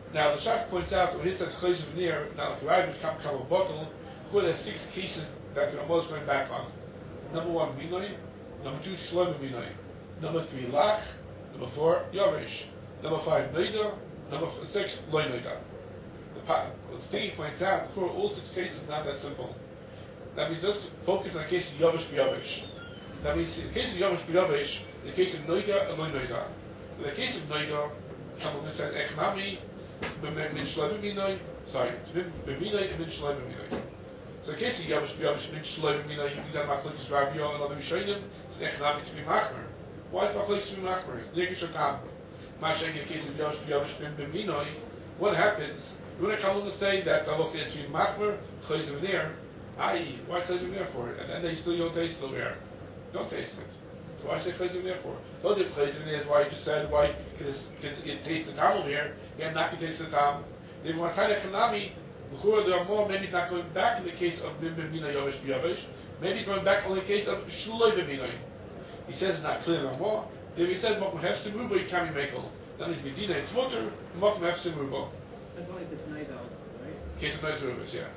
Now the Shach points out when he says Chayz V'nir, now if you arrive at Kam Bottle, there's 6 cases that the Rambam is going back on. Number 1, Minoi. Number 2, Shloim Minoi. Number 3, Lach. Number 4, Yoresh. Number 5, Noida. Number 6, Loi Noida. The thing he points out, before all 6 cases not that simple. That means just focus on the case of Yoresh B'Yoresh. That means in the case of Yoresh B'Yoresh, in the case of Noida and Loi Noida. In the case of Noida, Rambam says Echnami, Min Shloim Minoi. Sorry, B'Minoi and Min Shloim Minoi. So in case of Yavish Min Shloim Minoi, you can do Machlokes Rav Yehuda and other Rishonim, it's Echnami to be Machmer. Why is Machlokes to be Machmer? Negish Otam. Masha'en in the case of Yavish Min B'Minoi, what happens? You want to come along and say that the halakha is to be Machmer, Chayz V'nir, i.e., why Chayz V'nir for it? And then they still don't taste it over here. Don't taste it. So why say Chayz V'nir for? Told you Chayz V'nir is why you just said why you taste the tam over here, you have not to taste the tam. They want to tell Chanami, there are more, maybe not going back in the case of Bim Bimina Yovish B'Yovish, maybe going back only in the case of Shloi Bimina. He says it's not clear no more. There he said, Mokum Hefsim Rubo, you can't be Mekel. That means Medina, it's water, Mokum Hefsim Rubo. That's only the Tnaida also, right? Case of Noid Rubis, yeah.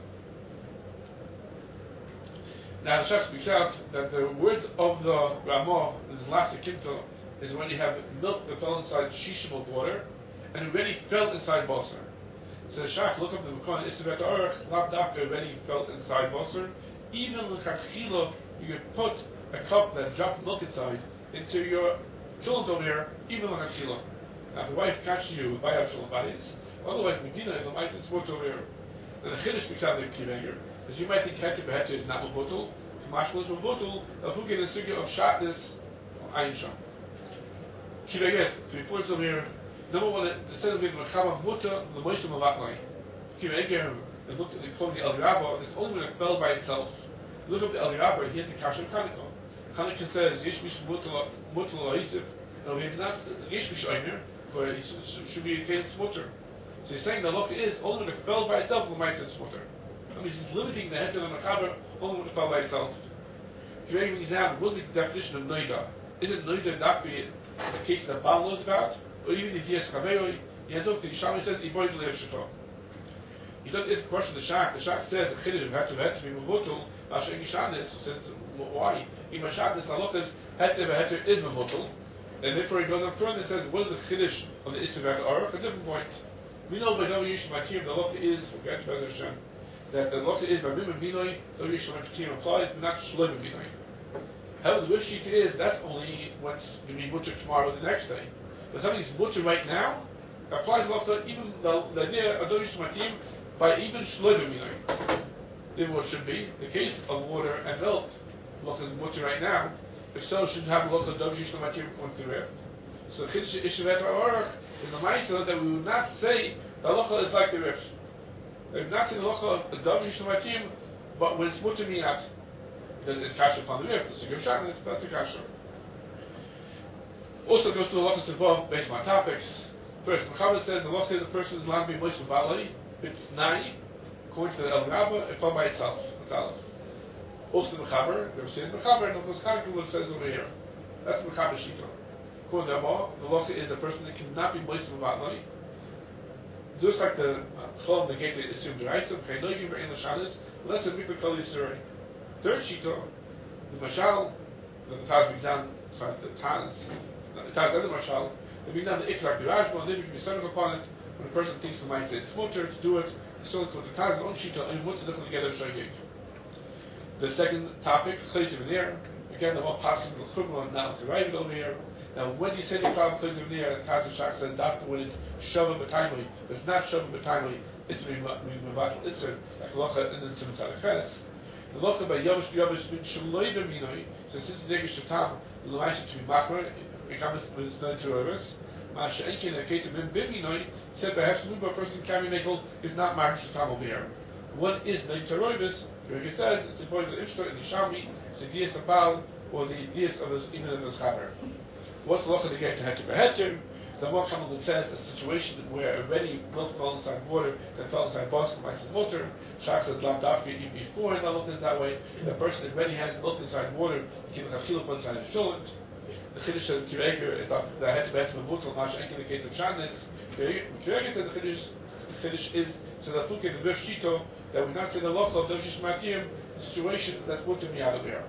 Now the Shach speaks out that the words of the Ramah, this last Kimto, is when you have milk that fell inside shishim of water, and already fell inside Basar. So the Shach look up the Mekon, Isabet Aruch, Labdaka already fell inside Basar. Even in Chachila, you could put a cup that dropped milk inside into your children over here, even in Chachila. Now if the wife catches you with Bayab Shalom Bayis, otherwise Medina, the mice is put over here. Then the Chiddush speaks out of the Kivenger, because you might think Heter Beheter is not Mabutul, Mashmal is Mabutul, of who get a sugya of Shatness, Ayin Sham. Kivenger, 3 points over here. Number 1, it says in Mechama Mutter, the Moshe Mavatlai. Kivenger, and look at the quote of the El Rabba, it's only when it fell by itself. Look up the El Rabba, he has the Kasha Kaniko. Kaniko says, Yesh Mish Mutter La'isif, no, he has not, Yesh Mish Oimer, for it should be a case of Mutter. So he's saying the halacha is only when it fell by itself, the mice is mutter. That means he's limiting the heter and the mechaber only when it fell by itself. If you're giving an example, what's the definition of noida? Is it noida not be the case that Baal knows about, or even the dias chaveroi? He ends up the Yishami says iboy to lev shito. He doesn't ask the question of the Shach. The Shach says the chiddush of heter to be mevutul. Masha Yishanis says why? In Mashanis halachas heter is mevutul, and therefore he goes on further and says what is the chiddush of the istavat aruch? A different point. We know by W Yishma Makim, the halacha is, forget Be'ez Hashem, that the halacha is by Bim and Binoi, W Yishma Makim applies, but not Shloim and Binoi. However, the Rishit is, that's only once you mean mutter tomorrow or the next day. But something's mutter right now, applies halacha, even the idea of W Yishma Makim, by even Shloim and Binoi. Therefore, it should be the case of water and milk, halacha is mutter right now, if so, shouldn't have halacha W Yishma Makim going through it. So, Chiddush Ishavet Arach is the Ma'aseh that we would not say the halacha is like the Rish. We would not say the halacha of the Dav Yishnu Makim, but when it's mutter miyat, because it's kasha upon the Rish, the Sugya Shatnez, that's a kasha. Also goes to the halachas involved based on topics. First, Mechaber says the halacha is the person is allowed to be Moshe Balai, it's Nai, according to the El Rabba, it fell by itself. That's Aleph. Also Mechaber, never says Mechaber, and the Chaskar says over here. That's Mechaber Shita. According to the halacha is a person that cannot be Moshe Balai. Just like the Chol negated assumed Deraisa, Chaynogim Ve'en Lashanis, unless a Mikvah Kol Yisrael. Third Shita, the Mashal, the Taz Bigdan, sorry, the Taz and the Mashal, the Bigdan, the Itzrak, the Rajma, and then you can be studied upon it when a person thinks the Maisa it's mutter to do it, so to the Taz, the own Shita, and mutter doesn't get it Shogeg. The second topic, Chayz V'nir, again, the one passing the Chumrah, not the right over here. Now, when do you say the problem Chayz V'nir, and Taz Shach says, Doctor, when it's Shavah B'taimli, it's not Shavah B'taimli, it's to be Mevatel Isser, like Locha in the Simatar Cheres. The Locha by Yovish B'Yovish Bin Shaloi B'Minoi, so since the Negish Shatam, the L'maisha to be Makar, it comes when it's done to Ovis. Masha Enki, in the case of Bin B'Minoi, said perhaps the person carrying Mekel is not Makar Shatam over here. One is Negish Taroivis, where he says, it's important that Ishtar in the Shami, it's the Dias of Baal, or the Dias of his, even of his Chaber. What's the locha to get to Heter Beheter? The Ramah Chamalud says a situation where already milk fell inside water, that fell inside Boston, mice and water. Shach says Lam Dafka even before, and the locha is that way. The person that already has milk inside water, he can have chiluk inside his shulent. The Chiddush of Kiveger is that the Heter Beheter Mevutel, Masha Enki in the case of Shatnez. Kiveger said the Chiddush Chiddush is so the Fuke the Biff Shito that we not say the local of Doshish Matiyim situation that's put to me out of here.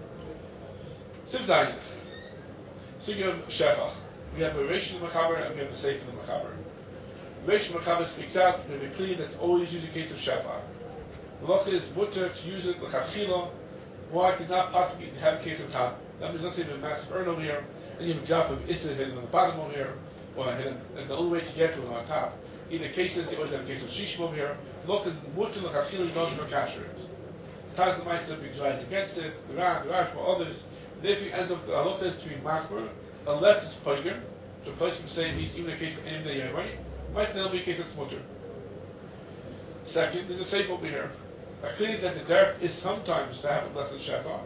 Siv Zayin. So you have Shevach. We have a Reish in the Mechaber and we have a Seif in the Mechaber. Reish in the Mechaber speaks out, we have a clean that's always using case of Shevach. The loch is mutter to use it l'chachila. Why did not possibly have a case of Tam? That means let's say you have a massive urn over here, and you have a drop of Issa hidden on the bottom over here, or hidden, and the only way to get to it on top. In the cases, you always have a case of Shishim over here. Loch is mutter l'chachila, you don't know kasher it. Taz the Meister drives against it, the Rash, for others. Therefore, ends up the halach is to be masber, unless it's poiger. So, a person can say means even in the case of any day anybody, might still be a case of mutter. Second, there's a safe over here. Clearly that the derech is sometimes to have a less than shefa.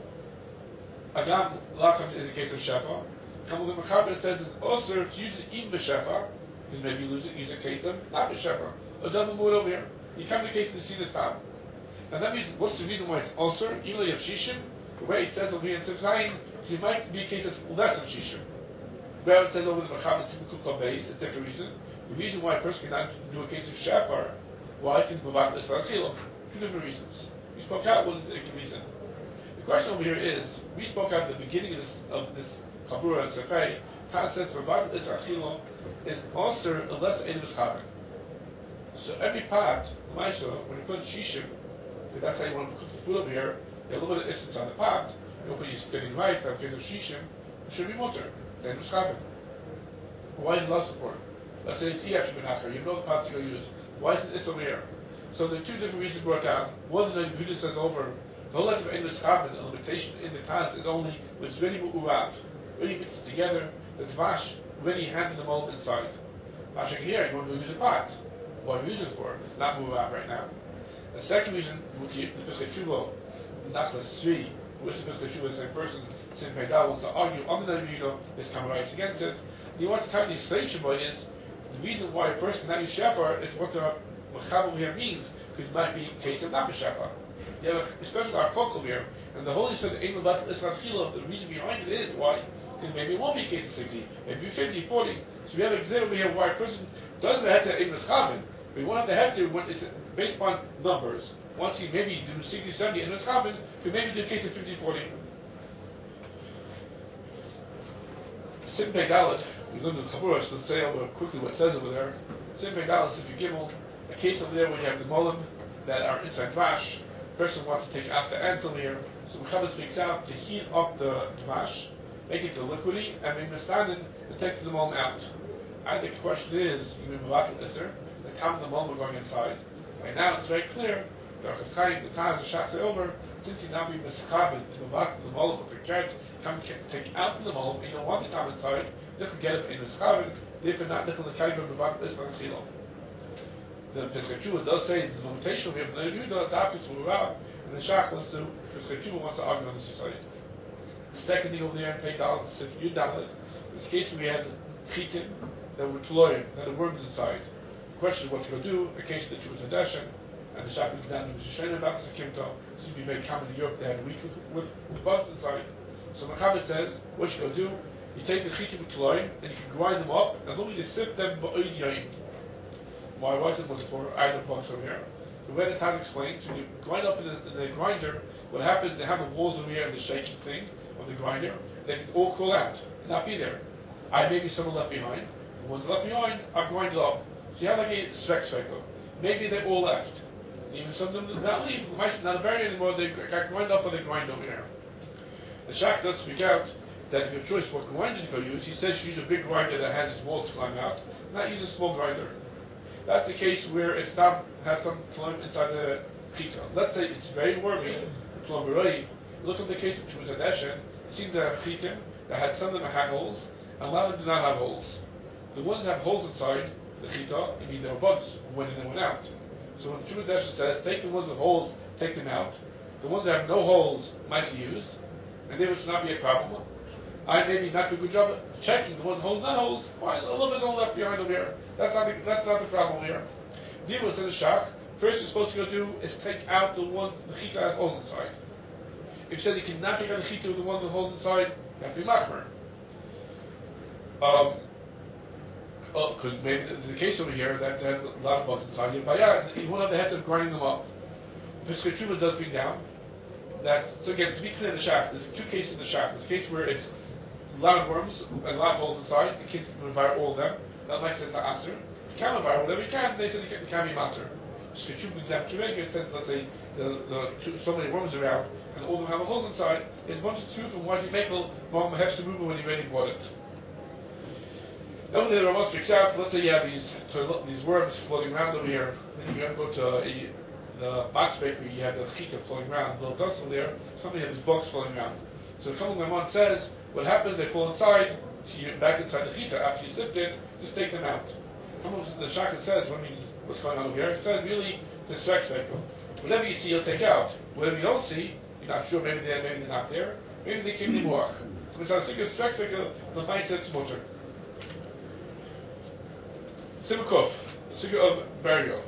Agam, a lot of times is a case of shefa. Come with the Mechaber, it says it's also to use it even b'shefa, because maybe you use a case of not b'shefa. A double mood over here. You come to the case of the see the stam. And that means, what's the reason why it's also, even though you have shishim, the way it says over here in Sifzayin, it might be a case of less than shishim. Where it says over the Mechaber, it's a different reason. The reason why a person cannot do a case of shefa, why can Mavak Isra Chilam? Two different reasons. We spoke out what is the reason. The question over here is, we spoke out at the beginning of this Chabura and Sefei, Taz says Mavak Isra Chilam is also unless Ein Mischaber. So every pot, Maisha, when you put shishim, if that's how you want to cook the food over here, you have a little bit of essence on the pot, you put your spinning rice, in case of shishim, it should be mutter. It's Ein Mischaber. Why is it allowed support? Let's say it's Iyach Shebenacher, you know the pots you're going to use. Why is this over here? So there are two different reasons brought down. One that the says over, the whole letter of Ein Mischaber, the limitation in the Taz is only when it's ready with Urav. Ready mixed it together, the Dvash ready handed the mold inside. Mashing here, you want to use a pot. What you use it for? It's not Urav right now. The second reason, the Pesach Shuvo, Nachlas Tzvi, which the Pesach Shuvo, the same person, Sim Peidal, wants to argue on the Navino, is Kamarais against it. And he wants to tell you the explanation by is, the reason why a person cannot use Shefar is what the Mechaber here means, because it might be a case of not Shefar. You have especially our Kokol here, and the Holy said, Ein Levat Isra Chila, the reason behind it is why, because maybe it won't be a case of 60, maybe 50, 40. So we have an example over here why a person doesn't have to Ein Mischaber, but he won't have to have to when it's based upon numbers. Once he maybe do 60, 70 Ein Mischaber, he maybe do a case of 50, 40. Sim Pei Dalet, we learned in the Chabura, so let's say over quickly what it says over there. Sim Pei Dalet, if you Gimel, a case over there where you have the molim that are inside Dvash, the person wants to take out the ends over here, so Mechaber speaks out to heat up the Dvash, make it to liquidy, and make Mestanin and take the molim out. I think the question is, you mean Mavak Isser, the time of the molim are going inside. Right now it's very clear, the Chaim, the Taz, the Shasa over, since you now be Meschaber to Mavak the molim, if you can't take out from the molim, and you don't want the time inside, you can get it in Meschaber, therefore not Nichel the Kaibah Mavak Isser and Chilom. The Pesach Shuva does say the limitation we have the Yehuda adopted from Rav, and the Shach wants to, Pesach Shuva wants to argue on this side. The second thing over there in Pei Dalet, Sif Yud Dalet, in this case we had chitim that were tloyim, that had worms inside. The question is what to go do, in case the Jews had Dashem, and the Shach was down to Shishayim about this Akimta, it seems to be very common in Europe, they had a week with bugs inside. So Mechaber says, what you go do, you take the chitim with tloyim, and you can grind them up, and only just sift them ba'oid yaim. Why was it for either box over here? The way the Taz explained, when you grind up in the grinder, what happens, they have the walls over here and the shaking thing of the grinder, they can all crawl out, and not be there. Maybe someone left behind, the ones left behind are grinded up. So you have like a svek cycle. Maybe they all left. And even some of them not leave, not buried anymore, they got grind up or they grind over here. The Shach does speak out that if you have choice what grinder to go use, he says you use a big grinder that has its walls climb out, not use a small grinder. That's the case where it's not has some plum inside the chita. Let's say it's very wormy, plum berei. Look at the case of Chuvas Adeshen. Seemed to have chitim that had some of them had holes, and a lot of them did not have holes. The ones that have holes inside the chita, I mean there were bugs who went in and went out. So when Chuvas Adeshen says, take the ones with holes, take them out. The ones that have no holes, might use, and they should not be a problem. I maybe not do a good job of checking the ones with holes, not holes. Fine, a little bit all left behind over here. That's not the problem here. Deal with the Shach. First, you're supposed to go do is take out the ones the chita has holes inside. If you said you cannot take out the chita with the ones with holes inside, you have to be machmer. Oh, because maybe the case over here that has a lot of bugs inside you, but yeah, you won't have the head of grinding them up. If Pesach does bring down, so again, to be clear, the shaft, there's two cases in the shaft. There's a case where it's a lot of worms and a lot of holes inside, the kids can devour all of them, that might say to Aser. You can devour whatever you can, they said you can be matter. Pesach brings down Kivega, says, let's say, so many worms around, and all of them have holes inside, there's a bunch of truth from what you make Mom have to move when you already bought it. Then when the Ramos picks out, let's say you have these worms floating around over here, then you're going to go to the box bakery, you have the chita floating around, a little dust from there, somebody has these bugs floating around. So the Talmud Maimon says, what happens, they fall inside, back inside the chita, after you sipped it, just take them out. The Shachar says, what's going on over here? It says really, it's a strike cycle. Whatever you see, you'll take out. Whatever you don't see, you're not sure, maybe they're not there, maybe they came to work. So it's a strike cycle, the mindset's motor. Simukov, the figure of burial.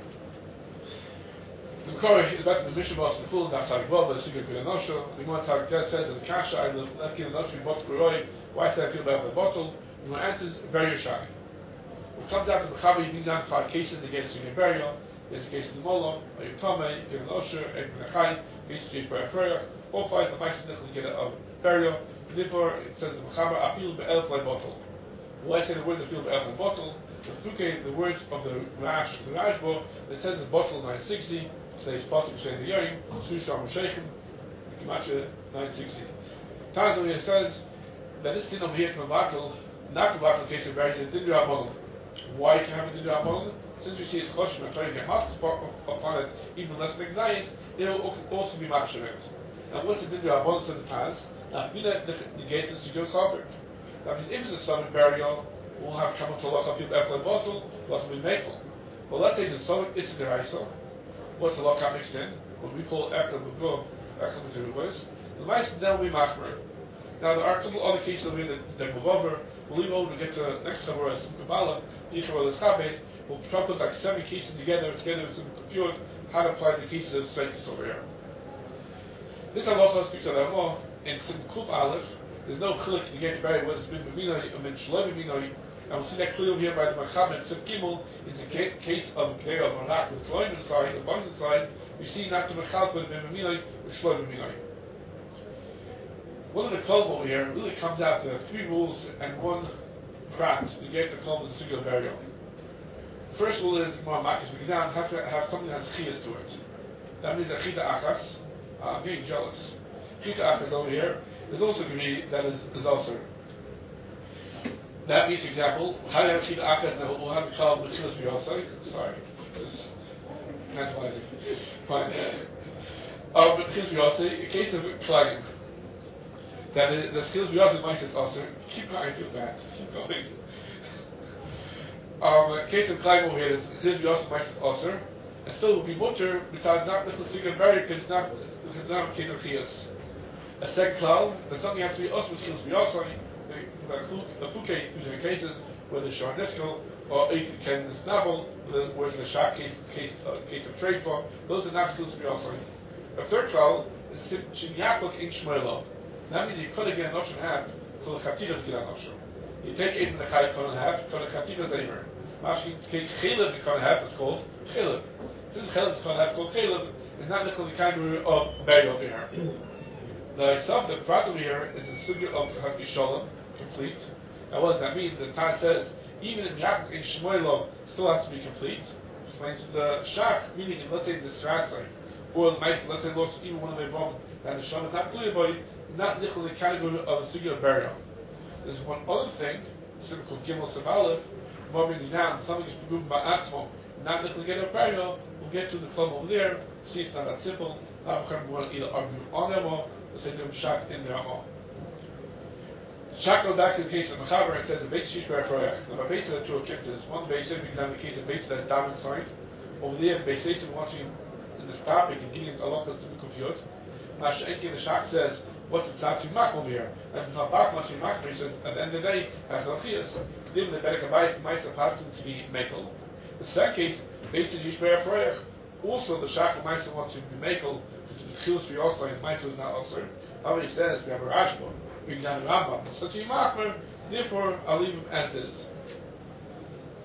The Korah is back in the Mishnah Boss, the full not talking well, but the figure of Gilanosha. The Gemara Tarek says, as a kasha, I will not give enough to be bought Kuroi. Why should I feel bad for the bottle? The Gemara answers, very shy. What comes out of the Chaber, you need down 5 cases against figure burial. There's a case of the Molo, Ayub Tomei, Gilanosha, Egin Achai, case of Jesh Barakoyach. All 5 the Meister Nichel get a burial. Therefore, it says in the Chaber, I feel be'elf like bottle. Why say the word I feel be'elf like bottle? The words of the Rashbo, it says in bottle 960, says possible saying the Yarim, Susham Sheikhem, Gematria 960. Taz over here says that this thing over here from a bottle, not the bottle case of berries, it didn't do a bottle. Why can have it do a bottle? Since we see it's Choshim and trying to get marks upon it, even less than Exais, it will also be Machshavit. Now, what's the Dindra Abon to the Taz? Now, if we let negate this to go sovereign. That means if it's a sovereign burial, we'll have trouble to lock up your Echel bottle, what will be makel. Well, let's say it's a sovereign, it's a deraisa. What's the lock up mixed in? What we call Echel B'Gov, Echel B'Terubos. The mice then will be Machmer. Now, there are a couple other cases over here that move over. We'll leave over to get to the next Chavor, some Kabbalah, the Chavor L'Schabed. We'll try to put like 7 cases together with some computer, how to apply the cases of strengths over here. This halacha speaks of Ramah in Sim Kuf Aleph. There's no chilik you get to bury whether it's been b'minoi or been shloi b'minoi. And we'll see that clearly over here by the Machaber in Sim Gimel. It's a case of Kedei of Marak with Tloim inside, the bugs inside. We see not the Machaber but been b'minoi or shloi b'minoi. One of the klom over here really comes out. There are 3 rules and 1 prat. You get the klom of the single burial. First rule is more makis exam have to have something that has chiyas to it. That means a chita achas. I'm getting jealous. Chita achas over here. There's also going to be that is also. That means, example, how do you have chita achas? We'll have the call of B'tzilas B'yosai. Sorry, just mentalizing. Fine. B'tzilas B'yosai, a case of flagging. That the B'tzilas B'yosai might say also. Keep going, I feel bad. Keep going. Case of Klein over here is says we also might also, and still will be mutter besides not listening to very because it's not a case of chiyas. A second cloud, but something has to be also with chiyas. We also the fuke usually cases where the sharnisko or if you can snabble, whereas the shark case of trade for those are not chiyas. We also. A third cloud is shinyakok in shmoelo. That means you could get a notion half till the chatiras get a notion. You take 8 in the chai cut in half, cut a chatiras aimer. Mashkin take chilib you cut in half, it's called chilib. Since chilib is cut in half, called chilib, it's not necessarily the kind of burial over here. The stuff, the prat over here is the sugya of Chati Shalom, complete. Now what does that mean? The Taz says, even in Yaakov in Shmuelov, still has to be complete. Explains the Shach, meaning, let's say the Srasai, or the Mice, let's say, lost even one of their bomb, and the Shalom is not clear about it, not necessarily the category of the sugya of burial. There's one other thing, simple Gimel Sabalif, moving down, something is proven by Asmo, not necessarily get a burial, we'll get to the club over there, see it's not that simple, not we want to either argue on them or say them shak in their own. Shak goes back to the case of Mechaber, it says the base sheet Barakoyach. Now, the base of the 2 objectives, one base we examine the case of base that's down inside. Over there, the base station wants you in this topic, and getting a lot of the confused. Masha Enki, the Shak says, what's the tzad to mak over here? And not back much in mak, he says, at the end of the day, has no chiyas. Given the better kabayis, mice of hasan to be mekel. The second case, basis yishber froyach. Also, the shach of mice wants to be mekel, which is chiyus be also, and mice is not also. However, he says, we have a rashba, we can have a rambam. Such a makmer, therefore, I'll leave him as is.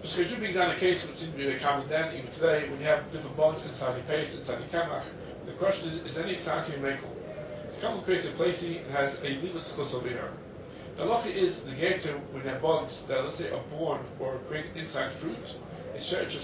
Because Chayshut being down a case which seems to be very common then, even today, when you have different bones inside your paste, inside your kamach. The question is any exciting mekel? The common case of placing it has a limit chus over here. The halacha is the gator when they're bugs that let's say are born or create inside fruit. It's sheretz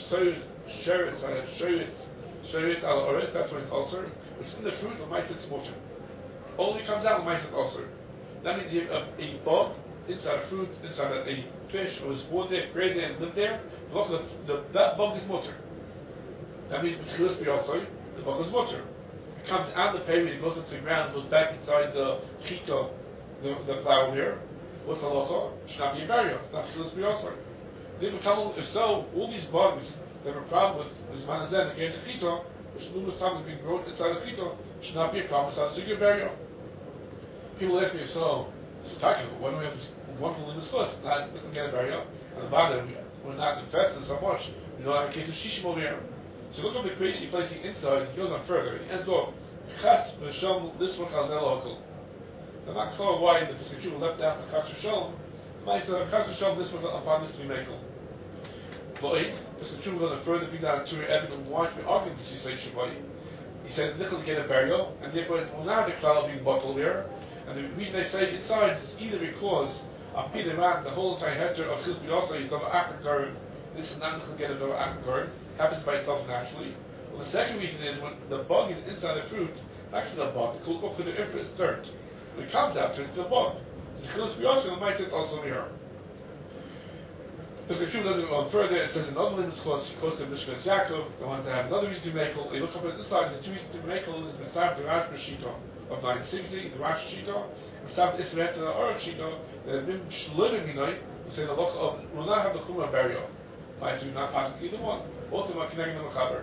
al oret. That's when it's ulcer. It's in the fruit. The mice it's mutter. Only comes out the mice it's ulcer. That means you have a bug inside a fruit, inside a fish, who was born there, created there, and lived there. That bug is mutter. That means b'tchilas b'yotzoi, the bug is mutter. It comes out of the period, it goes into the ground, goes back inside the chita, the flower here. What's the halacha? It should not be a barrier. It's not b'tchilas b'yotzoi. If so, all these bugs that have a problem with manazeh, they came to chita, which numerous times have been grown inside the chita, should not be a problem. It's not a single barrier. People ask me, so why do we have this wonderful limit plus? Not doesn't get a barrier. And the bottom, we're not infested so much. We don't have a case of shishim over here. So look at the crazy placing inside. He goes on further. He ends off. Chatz v'shom lismach hazel hakol. I'm not sure why the Pesach left out the chatz v'shom. I said chatz v'shom lismach upon this to be mekel. But Pesach goes on further. Bring down to evidence why we argue this. He said Shabbai. He said nichel get a burial, and therefore it will not have the cloud being bottled here. And the reason they say inside is either because of Peter Man, the whole entire header of Chizbi also is Dava Akar. This is not to get a Dava Akar, happens by itself naturally. Well, the second reason is when the bug is inside the fruit, next to the bug, it will go for the it's dirt. When it comes out, it's the bug. The Chizbi also might say it's also here. The Chizbi doesn't go on further. It says another limit clause, he quotes the Mishkas Yaakov, the ones that have another reason to make it. They look up at this side, there's two reasons to make it, is Mitzvah to Rash B'Shita of 960, the Rash Shita, and Sab Isret to the Aruch Shita, the Mim Shlurim Minoi, we say the look of, will not have the Chumrah burial. Mice do not pass either one. Both of them are connected to the Chaber.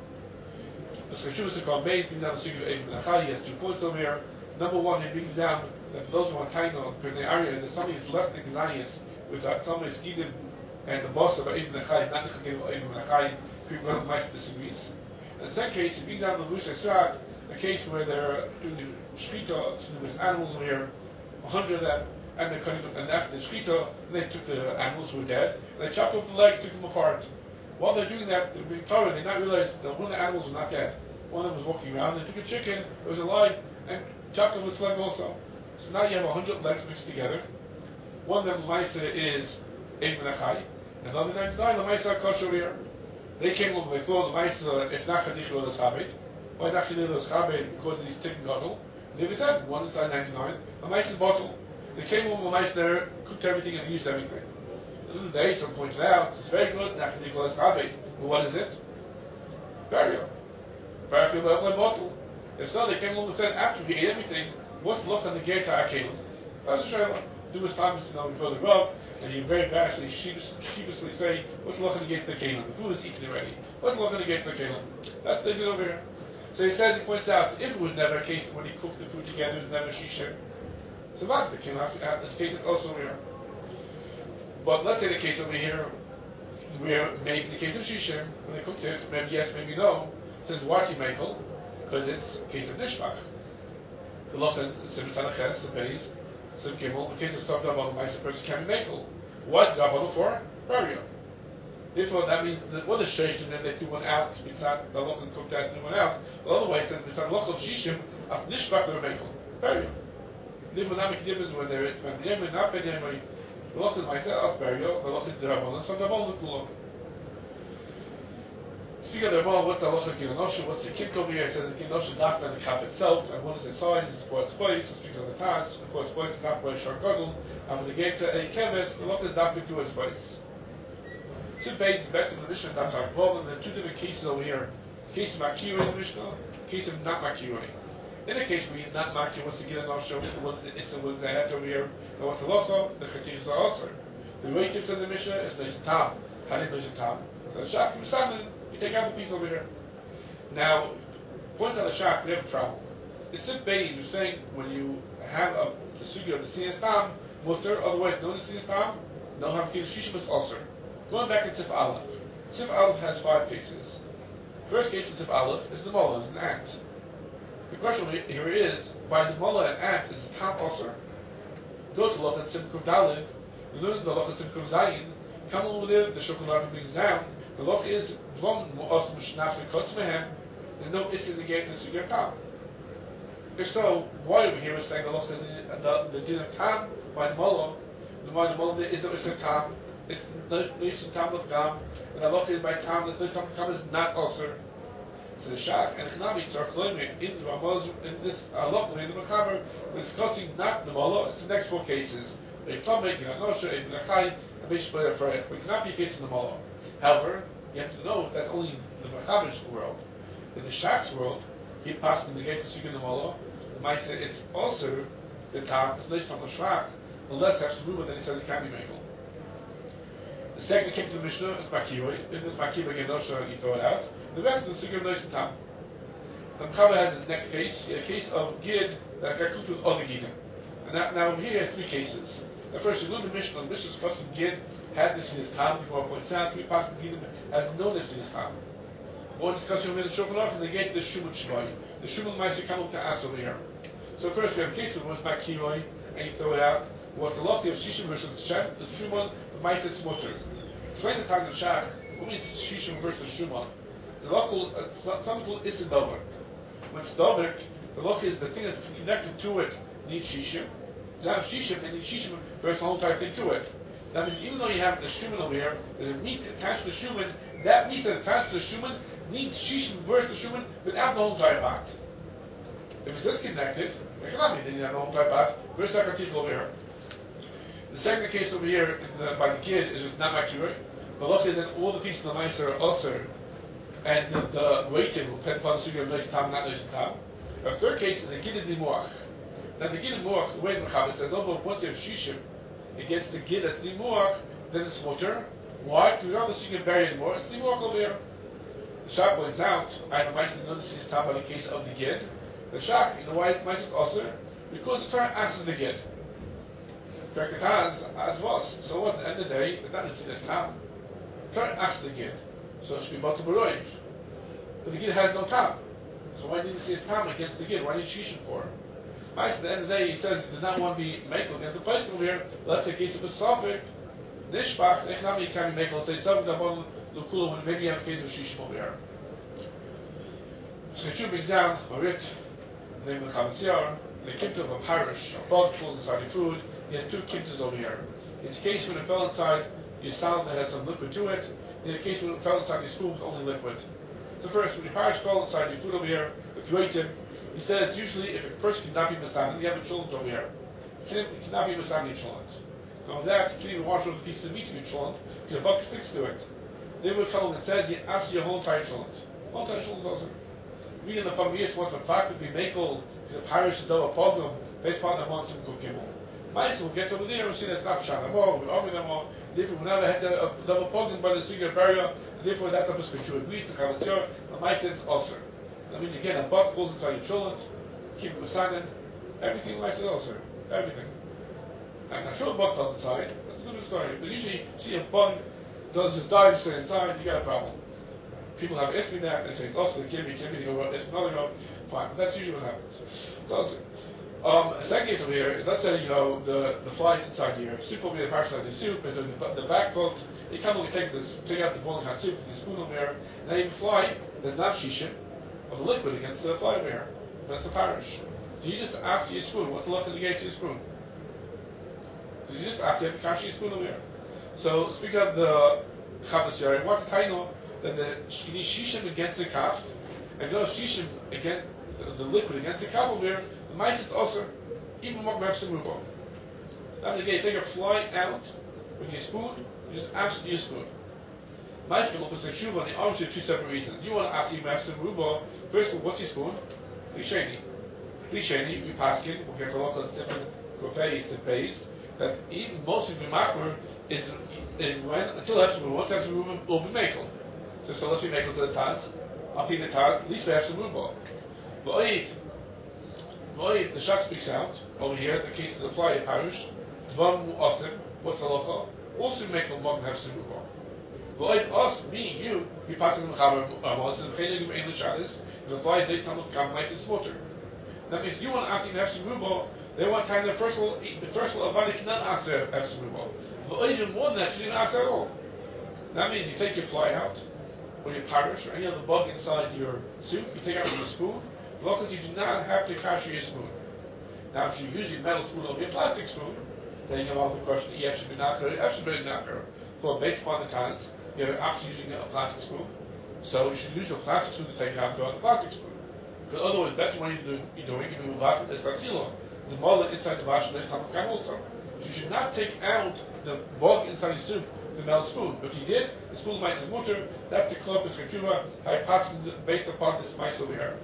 The Cheshuv is to call Meid, brings down the Sugi of Eid Menachai. He has 2 points over here. Number one, he brings down that for those who are Taino, in the area, there's somebody who's less than Gzanias, with somebody who's Gidim, and the boss of Eid Menachai, not the Chagim of Eid Menachai, people one of the Mice disagrees. In the second case, he brings down the Lush Esrag, a case where they're doing the shkita, there's animals over here, 100 of them, and they're cutting up, and after the shkita, they took the animals who were dead, and they chopped off the legs, took them apart. While they're doing that, they're being Torah, they not realize that one of the animals was not dead. One of them was walking around, they took a chicken, it was alive, and chopped off its leg also. So now you have 100 legs mixed together. One of them, Lamaisa, is Eid Menachai, and the other 99, Lamaisa, kosher here. They came over, they thought Lamaisa, it's not Chadich or Chabed. Why not Chadich Chabed? Because he's taking gadol. They said, one inside 99, Lamaisa bottle. They came over, Lamaisa there, cooked everything and used everything. The other day, someone pointed out, it's very good, not Chadich or Chabed. But what is it? Burial. Burial bottle. If so, they came over and said, after we ate everything, what's the look on the gate to Akelim? That's a shayla. Numerous times, before the rub, and you very embarrassingly, sheepishly say, what's the look on the gate to the Kelim? The food is eaten already. What's the look on the gate to the Kelim? That's what they did over here. So he says, he points out, if it was never a case when he cooked the food together, it was never shishim. So what? That came out, this case is also over here. But let's say the case over here, where maybe the case of shishim, when they cooked it, maybe yes, maybe no, it says, Wati Mekel, because it's a case of nishpach. The look on Simon Ches, the base, Sim Gimel, the case of stuff that about the person can be mekel. What's the Rabbanon for? Burial. Therefore, that means that what is sheish, and then they threw one out, it's not the look and cooked that, threw one out. But otherwise, then it's not look of shishim, of nishpach, they're mekel. Burial. Therefore, not make a difference when they're when the Yemen, not Ben Yemen, the look is myself, burial, the look is the Rabbanon, so the Rabbanon will look. Speaking of the Rabbanon, what's the halacha kinosha? What's the kick over here? It says the kinosha not by the cup itself, and what is the size? It's for its place. It speaks of the tas. For its place, not by a shark gadol. And when they get to a keves, the halacha is not to its place. Two pages, best of the Mishnah, that's our problem. There are two different cases over here. Case of makir in the Mishnah, case of not makir. In a case where you're not makir, what's the kinosha? What's the issa? What's the head over here? And what's the halacha? The chatichas are also. The way it gets in the Mishnah is Mishnah Tam. How do you Mishnah Tam? The shach from salmon. You take out the piece over here. Now, points on the shach, we have a problem. The Sif Beis was saying when you have the sugi of the Sinas Tam, mutter, otherwise known as Sinas Tam, don't have a case of Shishim, it's ulcer. Going back to Sif Aleph. Sif Aleph has 5 cases. First case in Sif Aleph is the mullah, an ant. The question here is, by the mullah and ant, is the top ulcer? Go to Loch and Sim Kuv Dalid, learn the Loch and Sim Kuv Zayin, Come over there, the Shulchan Aruch brings down, the loch is, there's no issue to get this Sugya Tam. If so, why over here we're saying the loch is the din of Tam by the Mullah? The Mullah there is no issue of Tam, it's no issue of Tam of Gam, and the loch is by Tam, the Tam of Gam is not also. So the Shach and Chanami start flowing in the Ramaz in this loch in the Mechaber, we're discussing not the Mullah, it's the next four cases. A Tomek, a Nosha, a Menachai, a Bishbay, a Ferech, but it cannot be a case in the Mullah. However, you have to know that's only in the Mechaber's world. In the Shach's world, he passed in the gate to speak in the Mullah. The Maisa, it's also the Tam, it's not from the Shach, unless there's some rumor that he says it can't be Mechel. The second came to the Mishnah is Makiroi. If there's Makiroi again, Nosha, you throw it out. The rest of the Sugya Nosh and Tam. The Mechaber has the next case, a case of Gid that got cooked with other Gidim. And now over here he has three cases. The first, you learn the Mishnah, the Mishnah's custom Gid had this in his Tam, before points out, three parts of Gidim has known this in his Tam. More discussion over the Shulchan Aruch, and they get the Shuman Shmai. The Shuman Meiser come up to us over here. So first we have a case of what's Makiroi, and you throw it out. What's the lot of Shishim versus Shem, the Shuman, the Meiser Smoter. Explain the times of Shach, what means Shishim versus Shuman? The local, something called Isidovik. When it's Dovik, the loch is the thing that's connected to it needs Shishim. To have Shishim, they need Shishim versus the whole entire thing to it. That means even though you have the Shuman over here, there's a meat attached to the Shuman, that meat that's attached to the Shuman needs Shishim versus the Shuman without the whole entire pot. If it's disconnected, it cannot be, then you have the whole entire pot versus the Katif over here. The second case over here by the kid is just not Makiroi. But luckily then all the pieces of the Meiser are also, and the weighting will depend upon the Sugya of Nosh Tam, not Nosh Tam. A third case is the Gid of Nimuach. Now the Gid of Nimuach, the way the Mechaber says, once you have Shishim against the Gid as Nimuach, then it's Mutter. Why? Because rather you can bury anymore, it's Nimuach over here. The Shach points out, I have a Meiser that notices his Tam by the case of the Gid. The Shach, you know why it's Meiser also? Because the Torah asks the Gid. Correct, it has, as was. So what, at the end of the day, it's not in this Tam. The Torah asks the Gid. So it should be Batal Baroiv. But the Gid has no Tam. So why didn't he say his Tam against the Gid? Why did Shishim for? At the end of the day, he says he did not want to be Mekel against the place over here. Let's say a case of a Sophic, Nishbach, Echnami can be Mekel. Let's say Sophic, Dabon, Lukula, when maybe you have a case of Shishim over here. So Yeshua brings down Marit, the name of the Chametziar, the Kimta of a parish, a bug falls inside the food. He has two Kimtas over here. It's a case when it fell inside your salad that has some liquid to it. In a case when it fell inside your spoon with only liquid. So first, when the parish fell inside your food over here, if you ate him, he says usually if a person cannot be Masan, you have a cholent over here. You cannot be Masan your cholent. Now with that, you can't even wash over the piece of meat to your cholent, because a bug sticks to it. Then with a cholent that says you ask your whole entire cholent. Whole entire cholent also. We in the Pamias want the fact that we make all the parish to do a pogrom based upon the months of Kukimel. Mice will get over there and see that's not Shana more, we argue them all. Therefore, we never had to double pogrom by the Sugya barrier, therefore that's not a scripture. Agrees to Chametziar, but Mice is also. That means again, a bug falls inside your cholent, keep it Masagan, everything Mice is also. Everything. I'm not sure a bug falls inside, that's a good story. But usually, see a bug does his dive stay inside, you got a problem. People have asked me that, they say it's also the kid, they go, it's another go, fine. But that's usually what happens. So, second case over here is, let's say, the flies inside here. Soup over here, the parish like the soup, and the back foot, you can't only take out the boiling hot soup, the spoon over here, and then you fly, there's not shishim of the liquid against the fly over here. That's the parish. So you just ask your spoon, what's the look in the gate to your spoon? So you just ask, you have to catch your spoon over here. So, speaking of the Chametziar, what's the title? That you need shishim against the kaf, and you shishim against the liquid against the kaf over here, the mice is also even more perhaps the rubo. Then again, you take a fly out with your spoon, you just ask your spoon. Mice can also say shuva, and obviously two separate reasons. You want to ask him perhaps the rubo, first of all, what's your spoon? Klisheni. Klisheni, we pass in, we'll get a lot of simple kofei, sepeis, that even most of the makmer is when, until that's the rubo, that's the rubo will be makel. So let's be makel to the taz, up in the taz, at least we have some rubo. The Shach speaks out over here. The case of the fly parish, Dvam Osim, what's the local? Also make a mug have some rubo. But us, me, you, we pass in the Mechaber Amos and the Chelik of English Alice. The fly based on the Kam nice and smoter. That means you want to ask him to have some rubo. They want time that first of all, Avada cannot answer absolutely well. But even more than that, she didn't answer at all. That means you take your fly out, or your parish, or any other bug inside your soup, you take out with a spoon. Because you do not have to kasher your spoon. Now, if you use your metal spoon over your plastic spoon, then you have the question, yes, should be nachar, yes, should be nachar. So, based upon the tanis, you have an option using a plastic spoon. So, you should use your plastic spoon to take it out throughout the plastic spoon. Because otherwise, that's what you're doing, if you move out, it's not filo. The mother inside the wash is Hamukam also. So, you should not take out the bug inside your soup with the metal spoon. But if you did, the spoon mice is mutter, that's the klopus kefuva, hypothesis based upon this mice over here.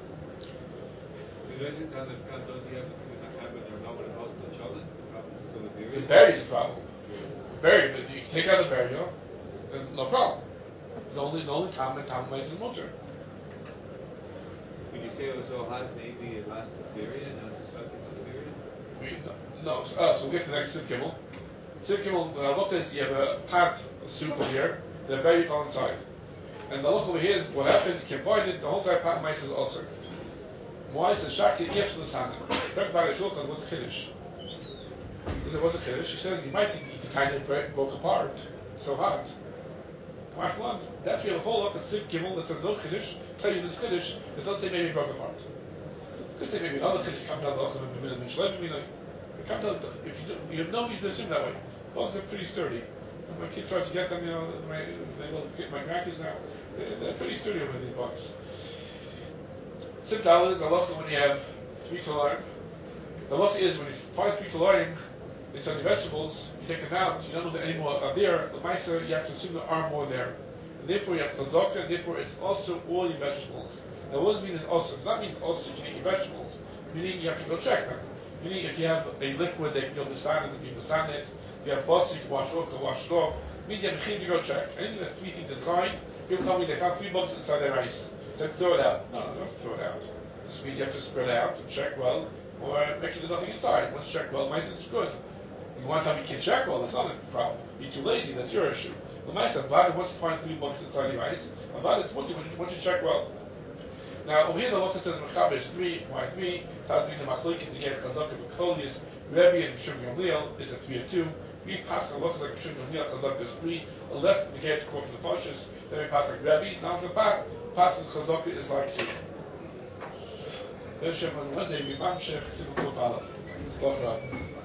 The berry is a problem. The berry, but you can take out the berry, no problem. The only common is mutter. When you say it was so hot, maybe it lasted Siberia, and now it's a subject of Siberia? No. So we'll get to the next Siv Gimel. Siv Gimel, the halacha is you have a pot of soup over here, the berry fell inside. And the halacha over here is what happens, you can avoid it, the whole entire pot of mice is also. Why is the shaki yefs the sana? Talk about a shulchan, what's a kiddush? Because it was a kiddush, he says you might think you kind of broke apart, it's so hot. That's we have a whole lot of Siv Gimel that says no kiddush, tell you this kiddush, that doesn't say maybe it broke apart. You could say maybe another kiddush comes out of the Ochel and Shlem, it comes out, if you have no reason to assume that way. Bugs are pretty sturdy. When my kid tries to get them, my grandkids now, they're pretty sturdy over these bugs. $6, halacha when you have 3 tolarim. The halacha is when you find 3 tolarim inside the vegetables, you take them out, you don't know that any more are there, the meiser, you have to assume there are more there. And therefore you have chazaka, and therefore it's also all your vegetables. Now what does it mean it's also? It does not mean also you can eat your vegetables, meaning you have to go check them. Meaning if you have a liquid that you can go beside it, if you beside it, if you have butter, you can wash it off, it means you have a chim to go check. Anything that's 3 things inside, people tell me they found 3 bugs inside their rice. So throw it out. No, don't throw it out. This means you have to spread it out and check well, or make sure there's nothing inside. Once you check well, mice is good. You want to tell me you can't check well, that's not a problem. You're too lazy, that's your issue. The mice have once you find 3 bugs inside your rice, about it's much once you check well. Now over here the law says Mechaber is 3. Why 3? That's the reason Machlokes to get Chazaka B'Kolius, Rebbe and Shimon Gamliel is a 3 or 2. We pass the law like Shimon Gamliel Chazaka is 3. A left we get to go from the Pashas, then we pass like Rebbe. Now the back passes Chazaka is like 2. Then Shimon Wednesday we Mamshech Simon Kuf Aleph.